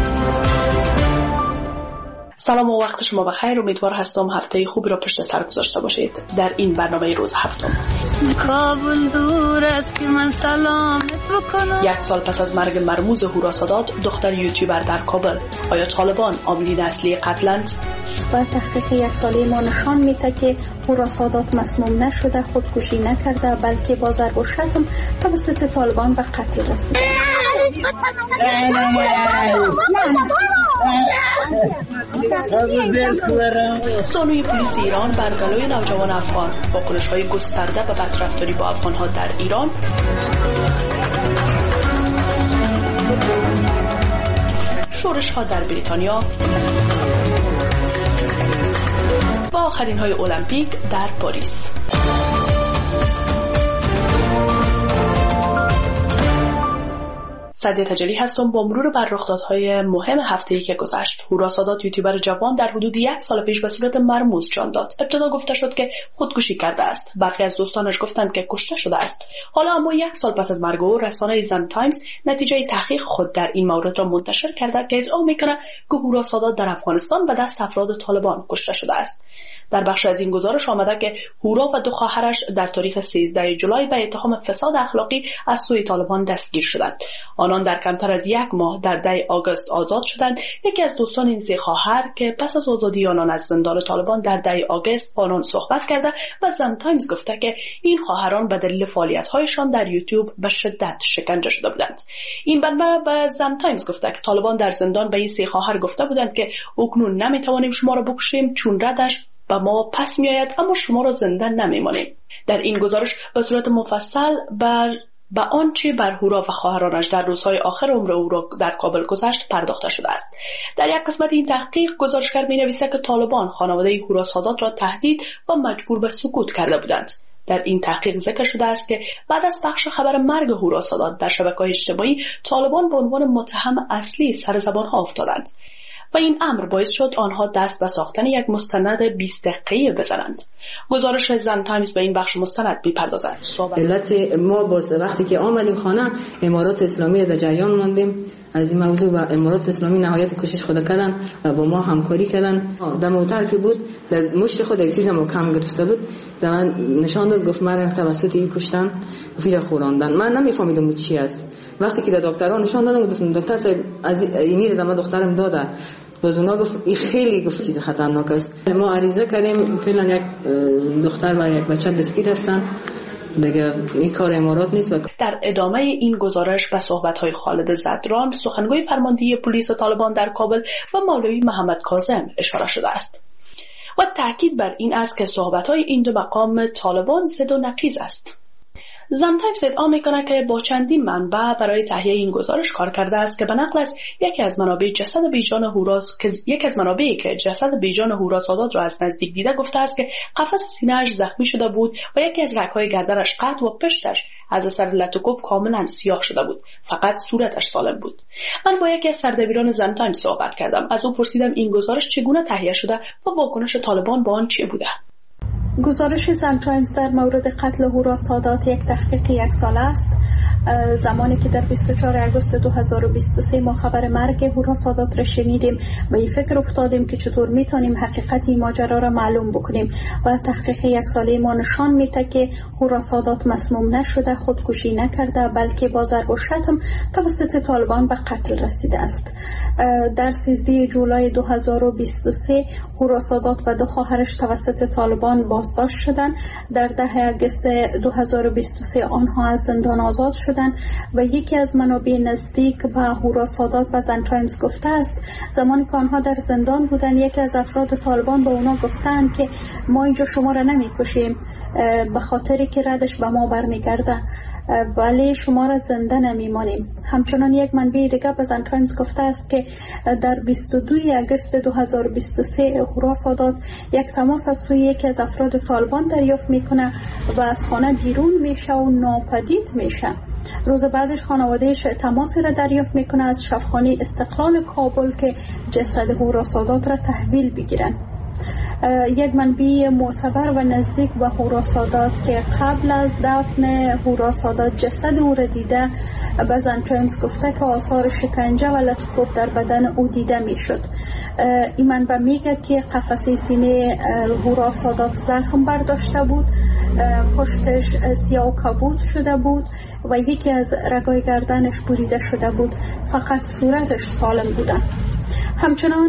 سلام و وقت شما بخیر. امیدوار هستم هفته خوبی را پشت سر گذاشته باشید. در این برنامه روز هفتم، کابل دور است که من سلامت بکنم. یک سال پس از مرگ مرموز هورا سادات، دختر یوتیوبر در کابل، آیا طالبان عاملین اصلی قتلند؟ و تحقیق یک ساله ما نشان میده که هورا سادات مسموم نشده، خودکشی نکرده، بلکه با ضرب و شتم توسط طالبان به قتل رسیده. سانوی پلیس ایران بر گلوی نوجوان افغان، واکنش‌های گسترده و بدرفتاری با افغان‌ها در ایران. شورش‌ها در بریتانیا و آخرین های المپیک در پاریس. سعدیه تجلی هستم با مرور بر رخدادهای مهم هفته‌ای که گذشت. هورا سادات، یوتیوبر جوان، در حدود یک سال پیش به صورت مرموز جان داد. ابتدا گفته شد که خودکشی کرده است. برخی از دوستانش گفتند که کشته شده است. حالا اما یک سال پس از مرگ او، رسانه زن تایمز نتیجه تحقیق خود در این مورد را منتشر کرده که ادعا می‌کند که هورا سادات در افغانستان به دست افراد طالبان کشته شده است. در بخش از این گزارش آمده که هورا و دو خواهرش در تاریخ سیزده جولای به اتهام فساد اخلاقی از سوی طالبان دستگیر شدند. آنها آنان در کمتر از یک ماه در ده آگوست آزاد شدند. یکی از دوستان این سه خواهر که پس از آزادی آنان از زندان طالبان در ده آگوست با آنان صحبت کرده و زن تایمز گفته که این خواهران به دلیل فعالیت‌هایشان در یوتیوب به شدت شکنجه شده بودند. این منبع به زن تایمز گفته که طالبان در زندان به این سه خواهر گفته بودند که اکنون نمیتوانیم شما را بکشیم چون ردش به ما پس میآید، اما شما را زنده نمیمانیم. در این گزارش به صورت مفصل بر به آنچه بر هورا و خواهرانش در روزهای آخر عمر او را در کابل گذشت پرداخته شده است. در یک قسمت این تحقیق گزارشگر می‌نویسد که طالبان خانواده هورا سادات را تهدید و مجبور به سکوت کرده بودند. در این تحقیق ذکر شده است که بعد از پخش خبر مرگ هورا سادات در شبکه‌های اجتماعی، طالبان به عنوان متهم اصلی سر زبان‌ها افتادند و این امر باعث شد آنها دست به ساختن یک مستند بیست دقیقه‌ای بزنند. گزارش زن تایمز به این بخش مستند می‌پردازد. علت ما باز وقتی که آمدیم خانه، امارات اسلامی در جریان ماندیم از این موضوع و امارات اسلامی نهایت کوشش خود کردن و با ما همکاری کردن. در موتر که بود در مشت خود عزیز ما کم گرفته بود، به من نشان داد، گفت مرا توسط این کشتن فیل خوراندن. من نمیفهمیدم چی است. وقتی که در دکتران نشان دادن، گفتم دکتر صاحب از اینی رو من دخترم داده، باز اونا گفت این خیلی گفت چیز خطرناک است. ما عریضه کردیم، فعلا یک دختر و یک بچه دستگیر هستند دیگه، این کار امارات نیست. در ادامه این گزارش به صحبت‌های خالد زدران، سخنگوی فرماندهی پلیس طالبان در کابل، و مولوی محمد کاظم اشاره شده است و تاکید بر این است که صحبت‌های این دو مقام طالبان ضد و نقیض است. زن تایمز ادعا میکنه که با چندین منبع برای تهیه این گزارش کار کرده است که به نقل از یکی از منابع جسد بیجان هورا که یکی از منابعی که جسد بیجان هورا سادات را از نزدیک دیده گفته است که قفس سینه‌اش زخمی شده بود و یکی از رگ‌های گردنش قطع و پشتش از اثر لتوکوب کاملا سیاه شده بود، فقط صورتش سالم بود. من با یکی از سردبیران زن تایمز صحبت کردم. از او پرسیدم این گزارش چگونه تهیه شده و واکنش طالبان با آن چه بوده. گزارش زن تایمز در مورد قتل هورا سادات یک تحقیق یک ساله است. زمانی که در بیست و چهارم آگوست دو هزار و بیست و سه ما خبر مرگ هورا سادات را شنیدیم و این فکر افتادیم که چطور میتونیم حقیقت این ماجرا را معلوم بکنیم و تحقیق یک ساله ما نشان میده که هورا سادات مسموم نشده، خودکشی نکرده، بلکه با ضرب و شتم توسط طالبان به قتل رسیده است. در سیزده جولای دو هزار و بیست و سه هورا سادات و دو خواهرش توسط طالبان بازداشت شدند. در ده آگوست دو هزار و بیست و سه آنها از زندان آزاد شدند و یکی از منابع نزدیک به هورا سادات و زن تایمز گفته است زمانی که آنها در زندان بودند، یکی از افراد طالبان به اونا گفتند که ما اینجا شما را نمی‌کشیم به خاطری که ردش به ما برمیگرده، ولی شما را زنده نمیمانیم. همچنان یک منبع دیگر به زن تایمز گفته است که در بیست و دوم آگوست دو هزار و بیست و سه هورا سادات یک تماس از سوی یکی از افراد طالبان دریافت میکنه و از خانه بیرون میشه و ناپدید میشه. روز بعدش خانوادهش تماسی را دریافت میکنه از شفاخانه استقلال کابل که جسد هورا سادات را تحویل بگیرن. یک منبع معتبر و نزدیک به هورا سادات که قبل از دفن هورا سادات جسد او را دیده به زن تایمز گفته که آثار شکنجه و لطف‌کوب در بدن او دیده میشد. این منبع میگه که قفسه سینه هورا سادات زخم برداشته بود، پشتش سیاه و کبود شده بود و یکی از رگای گردنش بریده شده بود، فقط صورتش سالم بودن. همچنان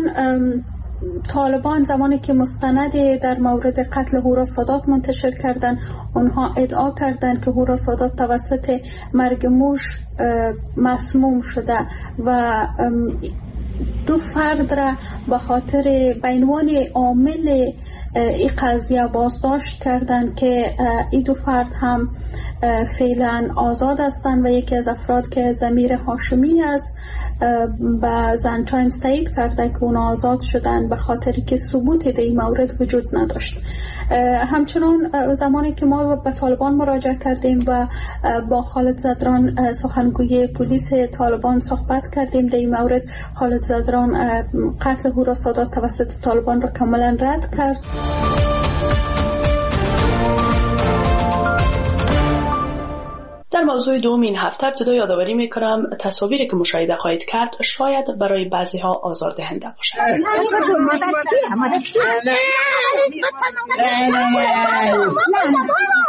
طالبان زمانی که مستند در مورد قتل هورا سادات منتشر کردند، اونها ادعا کردند که هورا سادات توسط مرگ موش مسموم شده و دو فرد را به خاطر به عنوان عامل این قضیه بازداشت کردند که این دو فرد هم فعلا آزاد هستند و یکی از افراد که ضمیر هاشمی است با زن تایمز تایید کرده که اون آزاد شدن به خاطری که ثبوتی در این مورد وجود نداشت. همچنان زمانی که ما به طالبان مراجعه کردیم و با خالد زدران سخنگوی پلیس طالبان صحبت کردیم در این مورد، خالد زدران قتل هورا سادات توسط طالبان را کاملا رد کرد. در موضوع دوم این هفته ابتدا یادآوری میکنم تصاویری که مشاهده خواهید کرد شاید برای بعضی ها آزاردهنده باشد.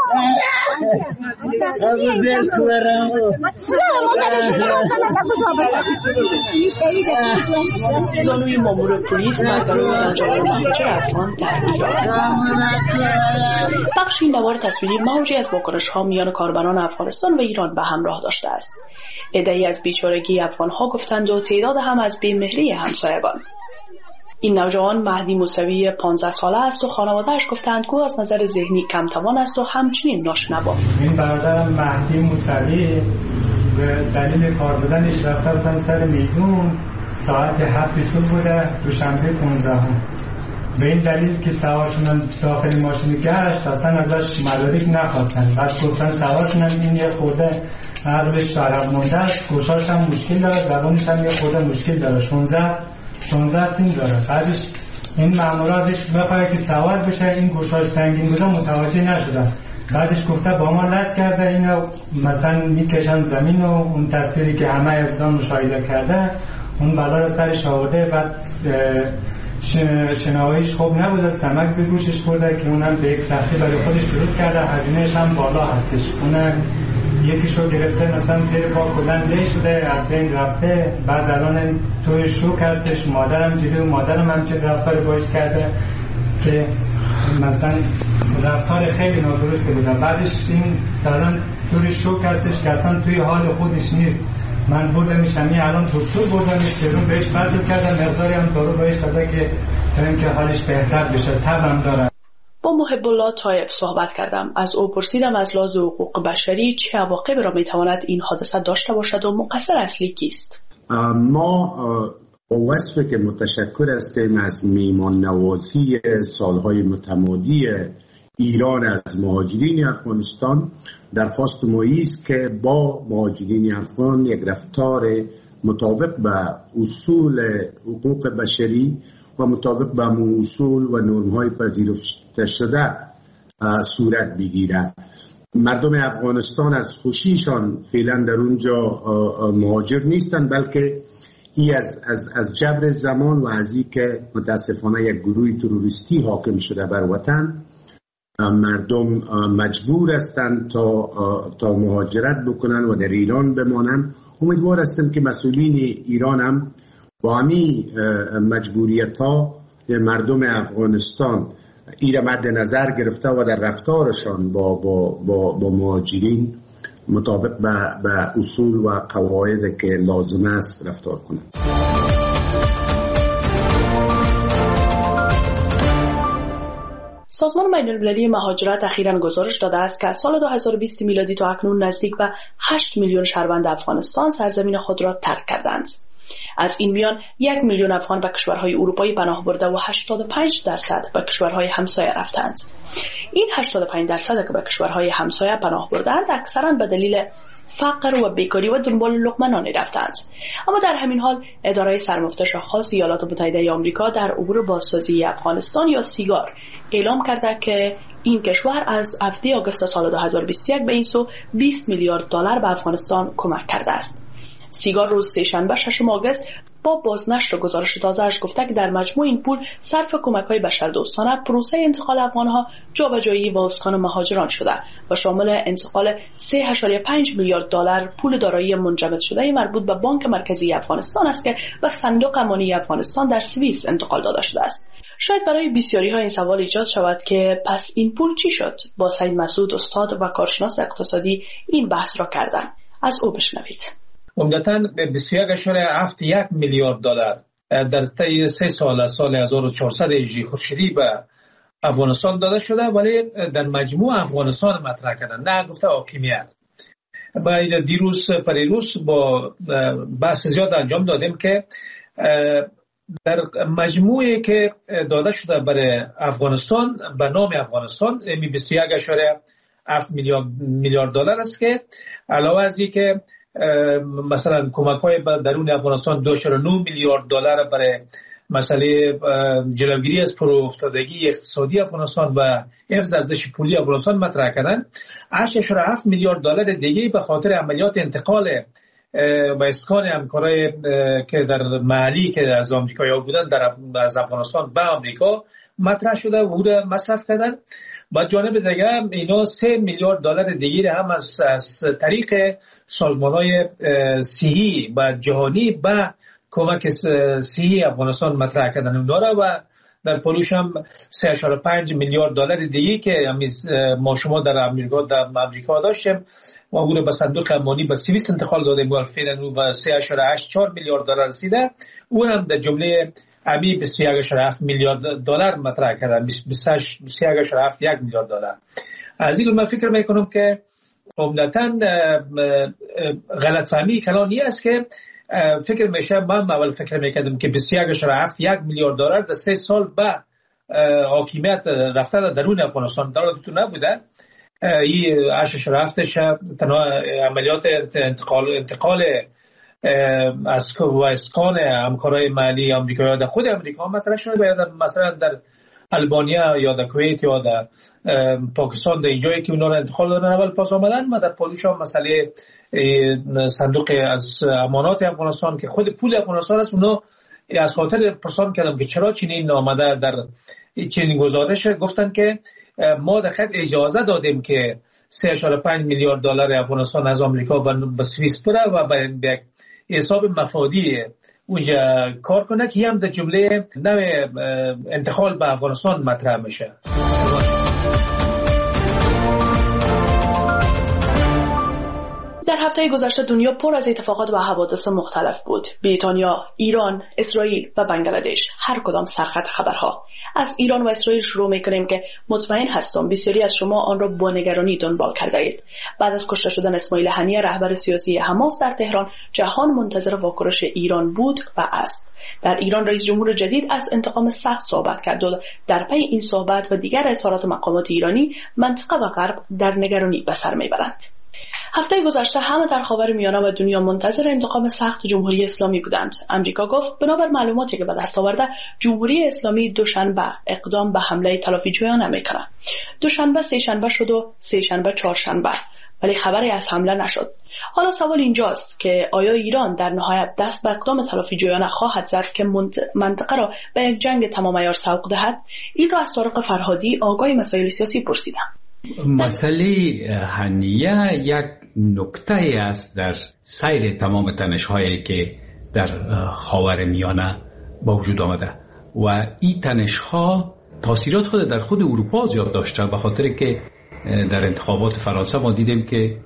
زانوی مامور پلیس برقرار انجام مهاجر افغان در ایران. بخش این نوار تصویری موجی از واکنش‌ها میان کاربران افغانستان و ایران به همراه داشته است. عده‌ای از بیچارگی افغان‌ها گفتند و تعداد هم از بی‌مهری همسایگان. این نوجوان مهدی موسوی پانزده ساله است و خانواده‌اش گفتند که از نظر ذهنی کم توان است و همچنین ناشنوا. این برادرم مهدی موسوی به دلیل کار بودنش رفته بودن سر میدون ساعت هفت صبح بوده دوشنبه پانزدهم. به این دلیل که سوارشون داخل ماشین گشت اصلا ازش مدارک نخواستن. بعد گفتن سوارشون این یه خورده عقلش عقب مونده است، گوشاش هم مشکل داره، زبانش هم یه خورده مشکل داره، شانزده شانزده سین داره. بعدش این ماموراتش بخواه که سوار بشه این گوشاش سنگین بوده متوجه نشده. بعدش گفته با ما لج کرده اینو مثلا میکشن زمین و اون تصویری که همه افزان مشاهده کرده اون بلا رو سرش آورده. بعد شنواییش خوب نبوده، سمک به گوشش برده که اونم به یک سختی برای خودش درست کرده، هزینه‌اش هم بالا هستش. اون یکیشو گرفته مثلا زیر پا کلن لی شده از بین رفته. بعد الان توی شوک هستش، مادرم جلوی مادرم هم چه رفتار باش کرده که مثلا رفتار خیلی نادرستی بوده. بعدش این الان توی شوک هستش که اصلا توی حال خودش نیست. من بردمش همین الان دکتر بردمش بیرون بهش بدل کردم، مقداری هم دارو بهش داده که تا اینکه حالش بهتر بشه. تبم داره. با محب الله طایب صحبت کردم. از او پرسیدم از لحاظ حقوق بشری چه عواقبی را میتواند این حادثه داشته باشد و مقصر اصلی کیست؟ ما با وصفی که متشکر هستیم از میهمان نوازی سالهای متمادی ایران از مهاجرین افغانستان، درخواست ما است که با مهاجرین افغان یک رفتار مطابق به اصول حقوق بشری و مطابق به اصول و نرم‌های پذیرفته شده صورت بگیرد. مردم افغانستان از خوشیشان فعلا در اونجا مهاجر نیستند، بلکه ای از, از, از جبر زمان و از این که متاسفانه یک گروه تروریستی حاکم شده بر وطن مردم مجبور هستند تا, تا مهاجرت بکنن و در ایران بمانند. امیدوار هستم که مسئولین ایران هم با همین مجبوریت ها مردم افغانستان این را مد نظر گرفته و در رفتارشان با, با, با, با مهاجرین مطابق به, به اصول و قواعد که لازم است رفتار کنند. سازمان بین‌المللی مهاجرت اخیراً گزارش داده است که از سال دو هزار و بیست میلادی تا اکنون نزدیک به هشت میلیون شهروند افغانستان سرزمین خود را ترک کردند. از این میان یک میلیون افغان به کشورهای اروپایی پناه برده و هشتاد و پنج درصد به کشورهای همسایه رفتند. این هشتاد و پنج درصد که به کشورهای همسایه پناه بردند اکثراً به دلیل فقر و بیکاری و دنبال لقمه نانی رفتند. اما در همین حال اداره سرمفتش خاص ایالات متحده آمریکا در امور بازسازی افغانستان یا سیگار اعلام کرده که این کشور از هفته آگوست سال دو هزار و بیست و یک به این سو بیست میلیارد دلار به افغانستان کمک کرده است. سیگار روز سه‌شنبه ششم آگوست با بازنشر گزارش تازه‌اش گفته که در مجموع این پول صرف کمک‌های بشردوستانه پروسه انتقال افغان‌ها جابجایی و اسکان مهاجران شده و شامل انتقال سه ممیز پنج میلیارد دلار پول دارایی منجمد شده مربوط به بانک مرکزی افغانستان است که به صندوق امانی افغانستان در سوئیس انتقال داده شده است. شاید برای بسیاری‌ها این سوال ایجاد شود که پس این پول چی شد؟ با سید مسعود استاد و کارشناس اقتصادی این بحث را کردند. از او بشنوید. عمدتاً به بیست و یک اشاره هفت یک میلیارد دلار در طی سه سال سال هزار و چهارصد هجری خورشیدی به افغانستان داده شده، ولی در مجموع افغانستان مطرح کردن، نه گفته حاکمیت. با دیروز پریروز با بحث زیاد انجام دادیم که در مجموعی که داده شده برای افغانستان به نام افغانستان بیست و یک اشاره هفت میلیارد دلار است که علاوه از این که مثلا کمک‌های درون افغانستان دو و نه میلیارد دلار برای مسئله جلوگیری از پرافتادگی اقتصادی افغانستان و حفظ ارزش پولی افغانستان مطرح کردن، هشت و هفت میلیارد دلار دیگه به خاطر عملیات انتقال و اسکان همکارای که در محلی که از آمریکایی‌ها بودن در از افغانستان به آمریکا مطرح شده و او را مصرف کردن. با جانب دیگه اینا سه میلیارد دلار دیگه هم از, از طریق سازمان‌های صحی و جهانی به کمک صحی افغانستان مطرح کردن اونا را و در پولش هم سه و پنج میلیارد دلار دیگه که ما شما در آمریکا در آمریکا داشتیم و او را به صندوق امانی به سوئیس انتقال دادیم و فعلا او به سه و هشت چهار میلیارد دلار رسیده. اون هم در جمله امی بیست و یک و هفت میلیارد دلار مطرح کردن، بیست و یک و هفت یک میلیارد دلار. از این من فکر میکنم که عمدتاً غلط فهمی کلانی است که فکر میشه من اول فکر میکردم که بیست و یک و هفت یک میلیارد دلار در سه سال به حاکمیت رفته در درون افغانستان دارد تو نبوده. این هشت و هفتش تنها عملیات انتقال انتقال از و اسکان همکارای محلی آمریکا در خود امریکا مطرح شده. مثلا در البانیا یا در کویت یا در پاکستان در اینجایی که اونا رو انتقال دادن اول پاس آمدن. ما در پولش هم مسئله صندوق از امانات افغانستان که خود پول افغانستان است، اونا از خاطر پرسان کردم که چرا چنین آمده در چنین گزارش، گفتن که ما در خط اجازه دادیم که سه و پنج میلیارد دلار افغانستان از آمریکا به سوئیس بره و به حساب مفادی اونجا کار کنه که هم در جمله نوع انتقال به افغانستان مطرح میشه. در هفته گذشته دنیا پر از اتفاقات و حوادث مختلف بود. بریتانیا، ایران، اسرائیل و بنگلادش، هر کدام سرخط خبرها. از ایران و اسرائیل شروع میکنیم که مطمئن هستم بسیاری از شما آن را با نگرانی دنبال کرده اید. بعد از کشته شدن اسماعیل هنیه رهبر سیاسی حماس در تهران، جهان منتظر واکنش ایران بود و است. در ایران رئیس جمهور جدید از انتقام سخت صحبت کرد و در پی این صحبت و دیگر اظهارات مقامات ایرانی، منطقه و غرب در نگرانی به سر میبرند. هفته گذشته همه در خاورمیانه و دنیا منتظر انتقام سخت جمهوری اسلامی بودند. امریکا گفت بنابر معلوماتی که به دست آورده جمهوری اسلامی دوشنبه اقدام به حمله تلافیجویانه میکنه. دوشنبه سه شنبه شد و سه شنبه چهارشنبه، ولی خبری از حمله نشد. حالا سوال اینجاست که آیا ایران در نهایت دست به اقدام تلافیجویانه خواهد زد که منطقه را به یک جنگ تمام عیار سوق دهد؟ این را از طارق فرهادی آگاه مسائل سیاسی پرسیدم. مسئله هنیه یک نکته است در سیر تمام تنش‌هایی که در خاورمیانه با وجود آمده و این تنش‌ها تاثیرات خود در خود اروپا زیاد داشته، به خاطر که در انتخابات فرانسه ما دیدیم که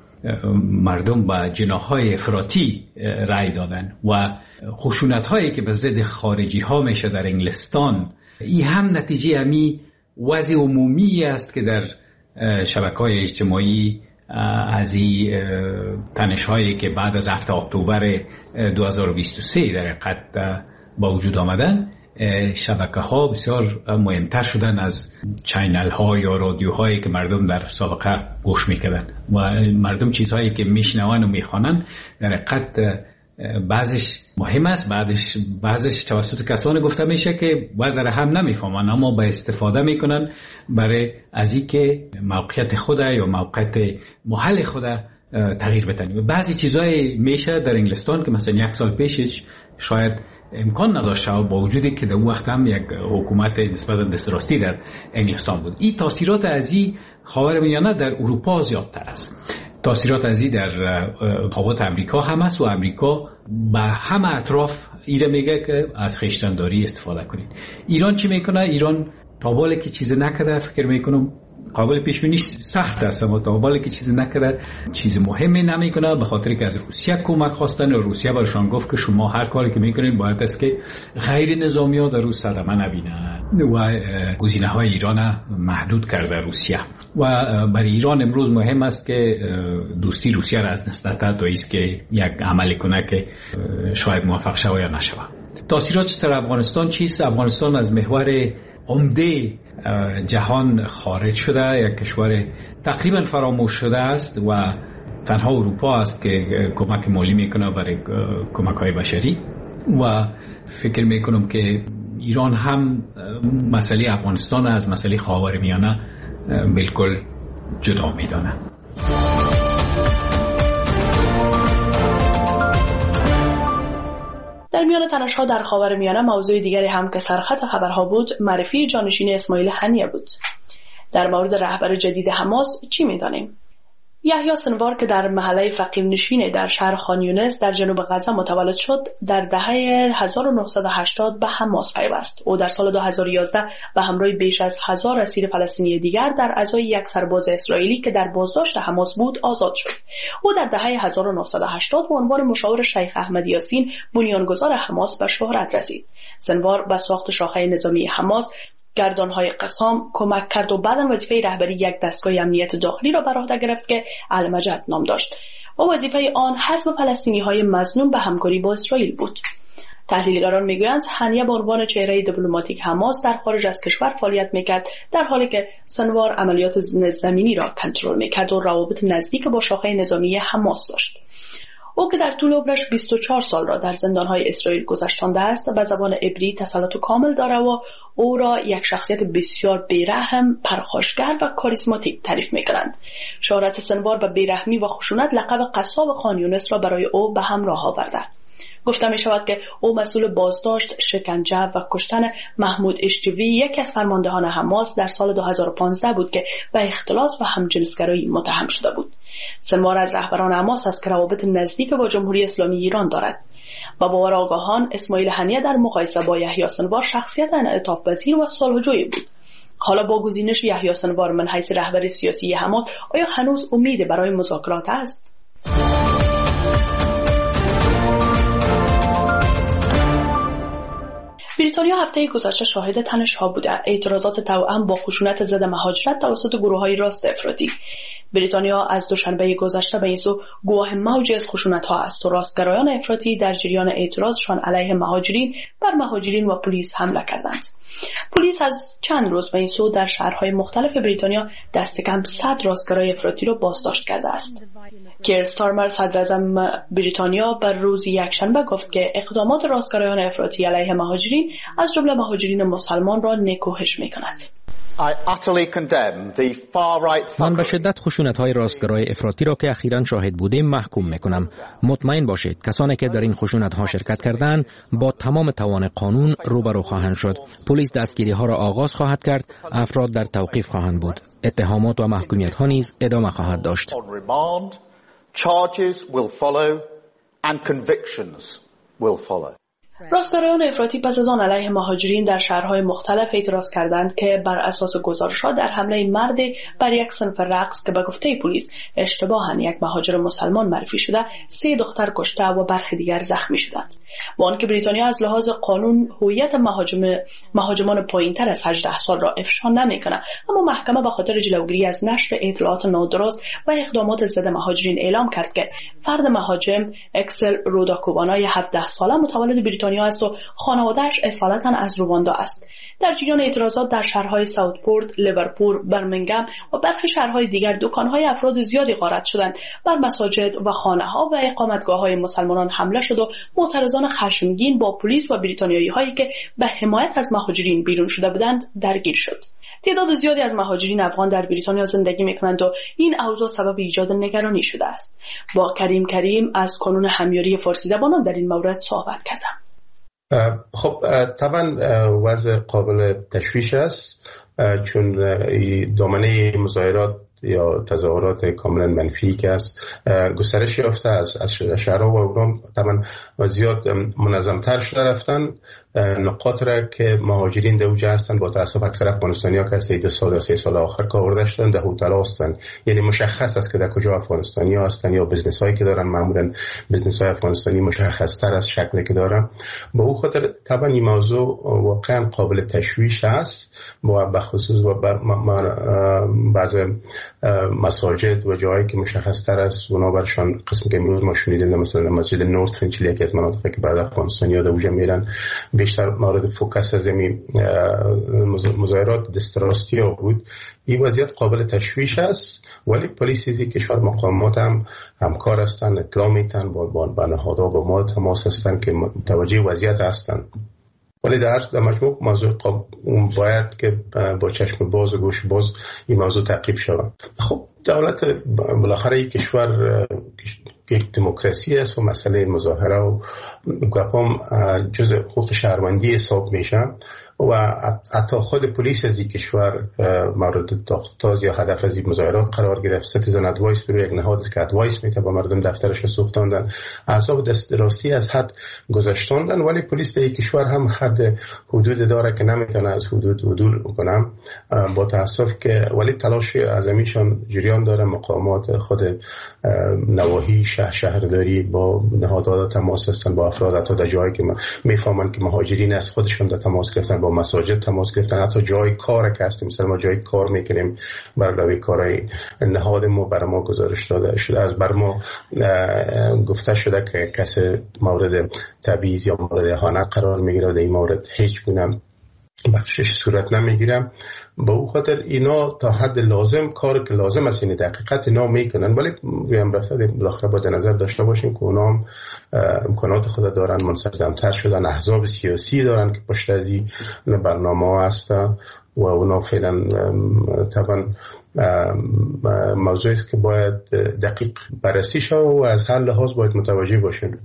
مردم با جناح‌های افراطی رأی دادن و خشونت‌هایی که به ضد خارجی‌ها میشه در انگلستان، این هم نتیجه همی وضع عمومی است که در شبکه‌های اجتماعی از این تنش‌هایی که بعد از هفته اکتبر دو هزار و بیست و سه در حقیقت با وجود آمدن، شبکه‌ها بسیار مهمتر شدن از چینل‌ها یا رادیوهایی که مردم در سابقه گوش می‌کردن و مردم چیزهایی که میشنون و میخوانن در حقیقت بعضش مهم است، بعضش بعضش توسط کسانی گفته میشه که وضع را هم نمیفهمن، اما با استفاده میکنن برای از اینکه موقعیت خود یا موقعیت محل خود تغییر بدن. بعضی چیزای میشه در انگلستان که مثلا یک سال پیشش شاید امکان نداشته و با وجودی که در اون وقت هم یک حکومت نسبتا دستراستی در انگلستان بود. این تاثیرات از این خاورمیانه در اروپا زیادتر است. تاثیرات از این در خواهد امریکا هم است و امریکا به همه اطراف ایره میگه که از خویشتنداری استفاده کنید. ایران چی میکنه؟ ایران تا بالا که چیز نکرده، فکر میکنم قابل پیش بینی سخت است، اما تا بالا که چیز نکرده چیز مهمی نمیکنه، به خاطر که از روسیه کمک خواستن و روسیه برشان گفت که شما هر کاری که میکنید باید است که غیر نظامی ها در روز صدمه نبینن و گزینه های ایران محدود کرده روسیه. و برای ایران امروز مهم است که دوستی روسیه را از دست نده تا است که یک عمل کنه که شاید موفق شود یا نشود. تاثیرات در افغانستان چیست؟ افغانستان از محور عمده جهان خارج شده، یک کشور تقریبا فراموش شده است و تنها اروپا است که کمک مالی میکنه برای کمک های بشری و فکر میکنم که ایران هم مسئله افغانستان از مسئله خاورمیانه بالکل جدا میدانه. در میان تنش‌ها در خاورمیانه موضوع دیگری هم که سرخط خبرها بود معرفی جانشین اسماعیل هنیه بود. در مورد رهبر جدید حماس چی می‌دانیم؟ یحیی سنوار که در محله فقیرنشین در شهر خان یونس در جنوب غزه متولد شد، در دهه هزار و نهصد و هشتاد به حماس پیوست. او در سال دو هزار و یازده به همراه بیش از هزار اسیر فلسطینی دیگر در ازای یک سرباز اسرائیلی که در بازداشت حماس بود آزاد شد. او در دهه هزار و نهصد و هشتاد به عنوان مشاور شیخ احمد یاسین بنیانگذار حماس به شهرت رسید. سنوار به ساخت شاخه نظامی حماس، گردانهای قسام کمک کرد و بعداً وظیفه رهبری یک دستگاه امنیت داخلی را بر عهده گرفت که المجد نام داشت و وظیفه آن حزب فلسطینی‌های مظنون به همکاری با اسرائیل بود. تحلیلگران میگویند هنیه به عنوان چهره دیپلماتیک حماس در خارج از کشور فعالیت میکرد، در حالی که سنوار عملیات زمینی را کنترل میکرد و روابط نزدیک با شاخه نظامی حماس داشت. او که در طول عمرش بیست و چهار سال را در زندانهای اسرائیل گذرانده است، به زبان عبری تسلط کامل دارد و او را یک شخصیت بسیار بیرحم، پرخاشگر و کاریزماتیک تعریف می‌کنند. شهرت سنوار به بیرحمی و خشونت لقب قصاب خان یونس را برای او به همراه آورده. گفته می شود که او مسئول بازداشت، شکنجه و کشتن محمود اشتیوی، یکی از فرماندهان حماس، در سال دو هزار و پانزده بود که به اختلاس و همجنسگرایی متهم شده بود. سنوار از رهبران حماس است که روابط نزدیک با جمهوری اسلامی ایران دارد. با باور آگاهان اسماعیل هنیه در مقایسه با یحیی سنوار شخصیت انعطاف پذیر و صلح‌جوی بود. حالا با گزینش یحیی سنوار من حیث رهبر سیاسی حماس، آیا هنوز امید برای مذاکرات است؟ بریتانیا هفته گذشته شاهد تنش‌ها بوده. اعتراضات توأم با خشونت ضد مهاجرت توسط گروه‌های راست افراطی. بریتانیا از دوشنبه گذشته به این سو گواه موجی از خشونت‌ها است و راستگرایان افراطی در جریان اعتراضشان علیه مهاجرین بر مهاجرین و پلیس حمله کردند. پلیس از چند روز به این سو در شهرهای مختلف بریتانیا دست کم صد راستگرای افراطی را بازداشت کرده است. کیر استارمر صدراعظم بریتانیا بر روز یکشنبه گفت که اقدامات راستگرایان افراطی علیه مهاجرین از جمله مهاجرین مسلمان را نکوهش می‌کند. من به شدت خشونت‌های راستگرای افراطی را که اخیراً شاهد بودیم محکوم می‌کنم. مطمئن باشید کسانی که در این خشونت‌ها شرکت کردند با تمام توان قانون روبرو خواهند شد. پلیس دستگیری‌ها را آغاز خواهد کرد، افراد در توقیف خواهند بود. اتهامات و محکومیت‌ها نیز ادامه خواهد داشت. راستگرایان افراطی پس از آن علیه مهاجرین در شهرهای مختلف اعتراض کردند که بر اساس گزارش‌ها در حمله مردی بر یک صنف رقص که به گفته پلیس اشتباهاً یک مهاجر مسلمان معرفی شده، سه دختر کشته و برخی دیگر زخمی شدند. با آنکه بریتانیا از لحاظ قانون هویت مهاجم مهاجمان پایین‌تر از هجده سال را افشا نمی‌کند، اما محکمه به خاطر جلوگیری از نشر اطلاعات نادرست و اقدامات ضد مهاجرین اعلام کرد که فرد مهاجم اکسل روداکوبانای هفده ساله متولد بریتانیا است و خانواده‌اش اصالتاً از رواندا است. در جریان اعتراضات در شهرهای ساوتپورت، لیورپول، برمنگهم و برخی شهرهای دیگر دکان‌های افراد زیادی غارت شدند. بر مساجد و خانه‌ها و اقامتگاه‌های مسلمانان حمله شد و معترضان خشمگین با پلیس و بریتانیایی‌هایی که به حمایت از مهاجرین بیرون شده بودند درگیر شد. تعداد زیادی از مهاجرین افغان در بریتانیا زندگی می‌کنند و این اوضاع سبب ایجاد نگرانی شده است. با کریم کریم از کانون همیاری فارسی زبانان در این مورد صحبت کردم. خب طبعا وضع قابل تشویش است، چون دامنه مظاهرات یا تظاهرات کاملا منفی که است گسترش یافته از از شهرها و اونم طبعا زیاد منظم‌تر شده رفتن. نقاط را که مهاجرین در اوجه هستند با تاسف اکثر افغانستانی‌ها که از دو سال یا سه سال آخر کار آورده شدن در هتل هستند، یعنی مشخص است که در کجا افغانستانی‌ها هستند یا بزنس هایی که دارن، معمولا بزنس های افغانستانی مشخص تر از شکلی که دارن. به او خاطر طبعا این موضوع واقعا قابل تشویش است و به خصوص بعض مساجد و جایی که مشخص تر است اونا برشان قسمی که امروز ما شنیدیم مثلا مسجد نورت فینچلی که از مناطقی که برای افغانستانی‌ها در اوجه میرن بیشتر مورد فوکس از این مظاهرات دستراستی ها بود. این وضعیت قابل تشویش است، ولی پلیسی کشور مقامات هم همکار هستند، اطلاع میتن با با نهادها با ما تماس هستند که متوجه وضعیت هستند. ولی در در مجموع موضوع باید که با چشم باز و گوش باز این موضوع تعقیب شود. خب دولت بالاخره یک کشور یک دموکراسی است و مسئله مظاهره و گپام جز حقوق شهروندی حساب میشه و حتی خود پلیس از این کشور مورد تاز یا هدف از این مظاهرات قرار گرفت. سیتیزن ادوایس برای یک نهاد است که ادوایس میده با مردم دفترش رو سوختاندن، اعصاب دست راستی از حد گذاشتاندن، ولی پلیس در این کشور هم حد حدود داره که نمیتونه از حدود عدول کنم با تاسف که ولی تلاش اعظمیشان جریان داره. مقامات خود نواحی شهر شهرداری با نهادها تماس هستن، با افراد حتی در جایی که میفهمن که مهاجرین از خودشون در تماس گرفتن، با مساجد تماس گرفتن، حتی جای کار که هستیم مثلا ما جای کار میکنیم برای کارهای نهاد ما بر ما گزارش داده شده، از بر ما گفته شده که کسی مورد تبعیض یا مورد اهانت قرار میگیره، در این مورد هیچ گونه بخشش صورت نمیگیرم. با او خاطر اینا تا حد لازم کار که لازم است یعنی دقیقت اینا میکنن، ولی رویم رفته بالاخره با نظر داشته باشیم که اونا هم امکانات خود دارن، منسجم‌تر شدن، احزاب سیاسی دارن که پشت از این برنامه ها هستن و اونا فعلا طبعا موضوعی است که باید دقیق بررسی شود و از هر لحاظ باید متوجه باشیم.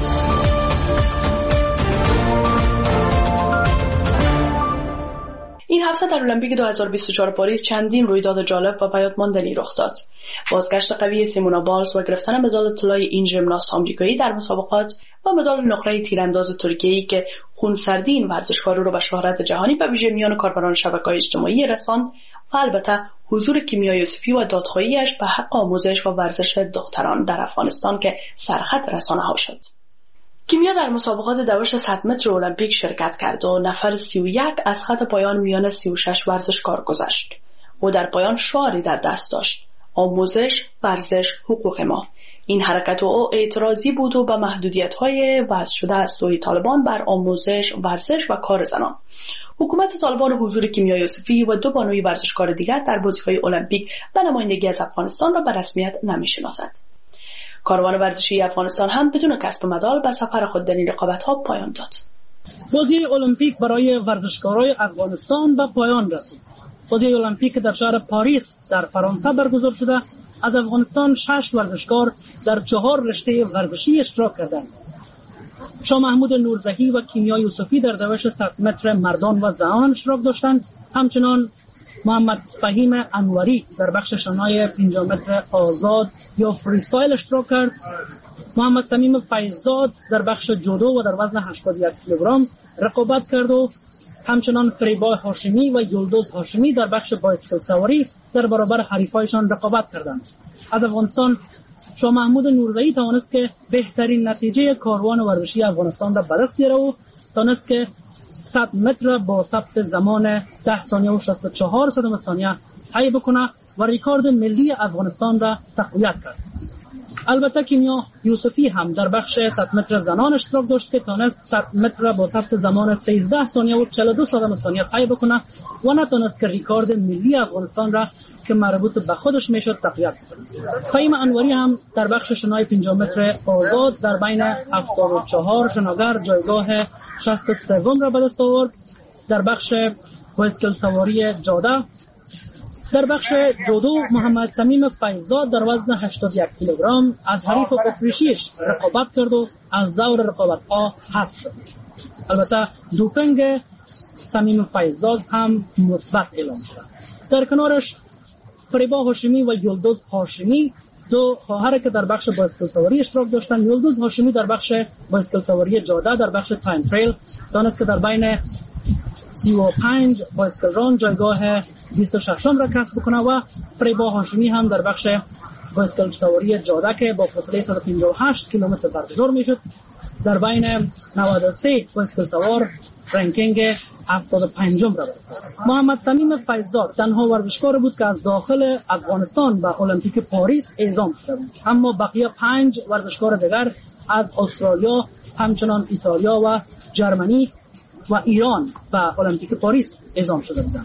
این هفته در المپیک دو هزار و بیست و چهار پاریس چندین رویداد جالب و بیادماندنی رخ داد. بازگشت قوی سیمونا بالز و گرفتن مدال طلای این ژیمناست آمریکایی در مسابقات و مدال نقره تیرانداز ترکیه‌ای که خونسردی این ورزشکار رو به شهرت جهانی به ویژه میان کاربران شبکه‌های اجتماعی رساند و البته حضور کیمیا یوسفی و دادخواهیش به حق آموزش و ورزش دختران در افغانستان که سرخط رسانه‌ها شد. کیمیا در مسابقات دوش صد متر المپیک شرکت کرد و نفر سی و یک از خط پایان میان سی و شش ورزشکار گذشت. او در پایان شعاری در دست داشت: آموزش، ورزش، حقوق ما. این حرکت او اعتراضی بود و به محدودیت‌های وضع شده از سوی طالبان بر آموزش، ورزش و کار زنان. حکومت طالبان حضور کیمیا یوسفی و دو بانوی ورزشکار دیگر در بازی‌های المپیک به نمایندگی از افغانستان را به رسمیت نمی‌شناسد. کاروان ورزشی افغانستان هم بدون کسب مدال به سفر خود در این رقابت‌ها پایان داد. بازی المپیک برای ورزشکاران افغانستان به پایان رسید. بازی المپیک در شهر پاریس در فرانسه برگزار شده. از افغانستان شش ورزشکار در چهار رشته ورزشی اشتراک کردند. شاه محمود نورزهی و کیمیا یوسفی در دوش صد متر مردان و زنان اشتراک داشتند. همچنان محمد فهیم انوری در بخش شنای پنجاه متر آزاد یا فریستایل اشتراک کرد. محمد صمیم فیضزاد در بخش جودو و در وزن هشتاد و یک کیلوگرم رقابت کرد و همچنان فریبا هاشمی و یلدوز هاشمی در بخش بایسکل سواری در برابر حریفایشان رقابت کردند. از افغانستان شاه محمود نورزهی توانست که بهترین نتیجه کاروان ورزشی افغانستان را به دست بیاره و توانست که صد متر با ثبت زمان ده ثانیه و شصت و چهار صدم ثانیه طی بکنه و ریکورد ملی افغانستان را تقویت کرد. البته کیمیا یوسفی هم در بخش صد متر زنان اشتراک داشت که توانست صد متر با ثبت زمان سیزده ثانیه و چهل و دو صدم ثانیه طی بکنه و نتوانست که ریکورد ملی افغانستان را که مربوط به خودش میشد تقویت کنه. فهیم انوری هم در بخش شنای پنجاه متر آزاد در بین هفتاد و چهار شناگر جایگاه شصت و سه را به دست آورد. در بخش بایسکل سواری جاده در بخش جودو محمد صمیم فیضزاد در وزن هشتاد و یک کیلوگرم از حریف اتریشیش رقابت کرد و از دور رقابت‌ها حذف شد. البته دوپینگ صمیم فیضزاد هم مثبت اعلام شد. در کنارش فریبا هاشمی و یلدوز هاشمی دو خواهر که در بخش بایسکل سواری اشتراک داشتند. یلدوز هاشمی در بخش بایسکل سواری جاده در بخش تایم تریل دانست که در بین سی و پنج بایسکل ران جایگاه بیست و شش را کسب بکنه و فریبا هاشمی هم در بخش بایسکل سواری جاده که با فاصله صد و پنجاه و هشت کیلومتر برگزار میشد در بین نود و سه بایسکل سوار رنکینگ هفتاد و پنج را برسید. محمد صمیم فیضزاد تنها ورزشکار بود که از داخل افغانستان به المپیک پاریس اعزام شد، اما بقیه پنج ورزشکار دیگر از استرالیا، همچنان ایتالیا و جرمنی و ایران به المپیک پاریس اعزام شده بودند.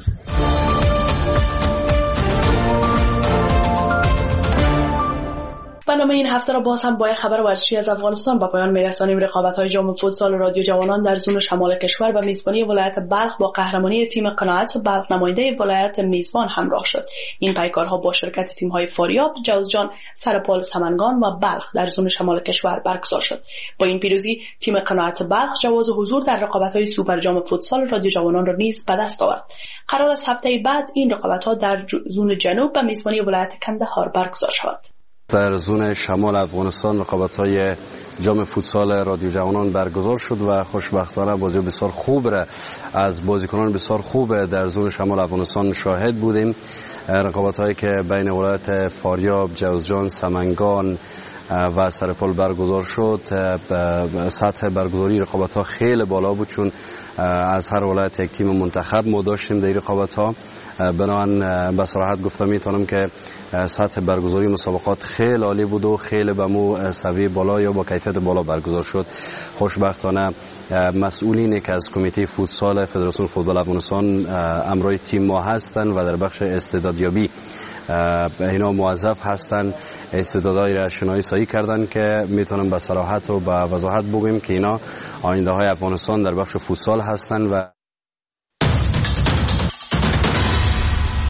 برنامه این هفته را باز هم با یک خبر ورزشی از افغانستان با پایان می‌رسانیم. رقابت‌های جام فوتسال رادیو جوانان در زون شمال کشور و میزبانی ولایت بلخ با قهرمانی تیم قناعت بلخ نماینده ولایت میزبان همراه شد. این پیکارها با شرکت تیم‌های فاریاب، جوزجان، سرپال، سمنگان و بلخ در زون شمال کشور برگزار شد. با این پیروزی تیم قناعت بلخ جواز حضور در رقابت‌های سوپر جام فوتسال رادیو جوانان را نیز به دست آورد. قرار است هفته بعد این رقابت‌ها در زون جنوب به میزبانی ولایت کندهار برگزار شود. در زون شمال افغانستان رقابت‌های جام فوتسال رادیو جوانان برگزار شد و خوشبختانه بازی بسیار خوب را از بازیکنان بسیار خوب در زون شمال افغانستان شاهد بودیم. رقابت‌هایی که بین ولایت فاریاب، جوزجان، سمنگان و سرپال برگزار شد، سطح برگزاری رقابت‌ها خیلی بالا بود، چون از هر ولایت یک تیم منتخب ما داشتیم در رقابت‌ها. بنابراین به صراحت گفتم میتونم که سطح برگزاری مسابقات خیلی عالی بود و خیلی به مو سویه بالا یا با کیفیت بالا برگزار شد. خوشبختانه مسئولینی که از کمیته فوتسال فدراسیون فوتبال افغانستان امرای تیم ما هستند و در بخش استعدادیابی اینا موظف هستند استعدادهای را شناسایی کردن که میتونم به صراحت و به وضاحت بگویم که اینا آینده های افغانستان در بخش فوتسال هستند و